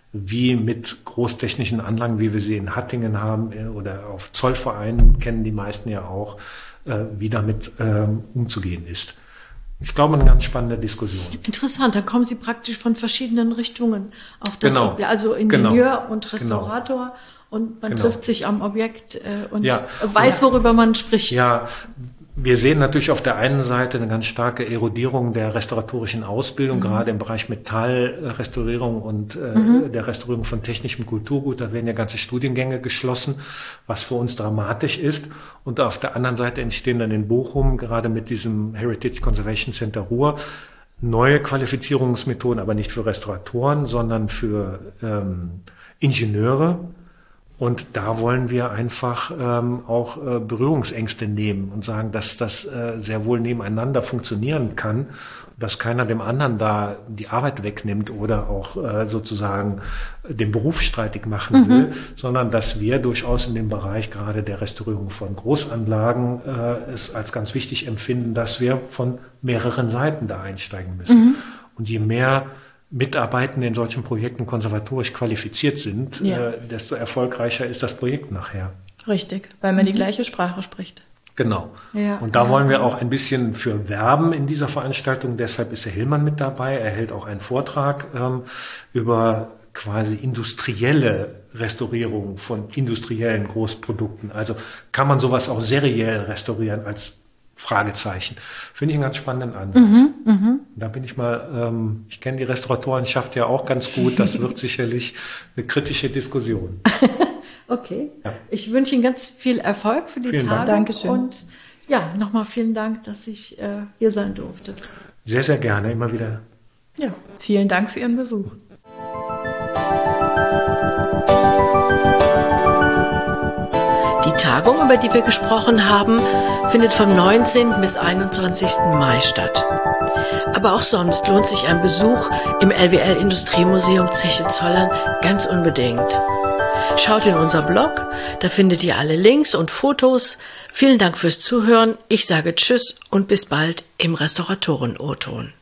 wie mit großtechnischen Anlagen, wie wir sie in Hattingen haben oder auf Zollvereinen, kennen die meisten ja auch, wie damit ähm, umzugehen ist. Ich glaube, eine ganz spannende Diskussion. Interessant, da kommen Sie praktisch von verschiedenen Richtungen auf das genau. Objekt, also Ingenieur genau. und Restaurator genau. und man genau. trifft sich am Objekt äh, und ja. weiß, worüber man spricht. Ja, wir sehen natürlich auf der einen Seite eine ganz starke Erodierung der restauratorischen Ausbildung, mhm. gerade im Bereich Metallrestaurierung und äh, mhm. der Restaurierung von technischem Kulturgut. Da werden ja ganze Studiengänge geschlossen, was für uns dramatisch ist. Und auf der anderen Seite entstehen dann in Bochum, gerade mit diesem Heritage Conservation Center Ruhr, neue Qualifizierungsmethoden, aber nicht für Restauratoren, sondern für ähm, Ingenieure. Und da wollen wir einfach ähm, auch äh, Berührungsängste nehmen und sagen, dass das äh, sehr wohl nebeneinander funktionieren kann, dass keiner dem anderen da die Arbeit wegnimmt oder auch äh, sozusagen den Beruf streitig machen mhm. will, sondern dass wir durchaus in dem Bereich gerade der Restaurierung von Großanlagen äh, es als ganz wichtig empfinden, dass wir von mehreren Seiten da einsteigen müssen. Mhm. Und je mehr Mitarbeitende in solchen Projekten konservatorisch qualifiziert sind, ja. äh, desto erfolgreicher ist das Projekt nachher. Richtig, weil man mhm. die gleiche Sprache spricht. Genau. Ja, und da ja. wollen wir auch ein bisschen für werben in dieser Veranstaltung. Deshalb ist Herr Hillmann mit dabei. Er hält auch einen Vortrag ähm, über quasi industrielle Restaurierung von industriellen Großprodukten. Also kann man sowas auch seriell restaurieren als Fragezeichen. Finde ich einen ganz spannenden Ansatz. Mhm, mh. Da bin ich mal, ähm, ich kenne die Restauratorenschaft ja auch ganz gut. Das wird sicherlich eine kritische Diskussion. Okay. Ja. Ich wünsche Ihnen ganz viel Erfolg für die vielen Tage. Dank. Dankeschön. Und ja, nochmal vielen Dank, dass ich äh, hier sein durfte. Sehr, sehr gerne. Immer wieder. Ja, vielen Dank für Ihren Besuch. Die Tagung, über die wir gesprochen haben, findet vom neunzehnten bis einundzwanzigsten Mai statt. Aber auch sonst lohnt sich ein Besuch im L W L Industriemuseum Zeche-Zollern ganz unbedingt. Schaut in unser Blog, da findet ihr alle Links und Fotos. Vielen Dank fürs Zuhören. Ich sage Tschüss und bis bald im Restauratoren-O-Ton.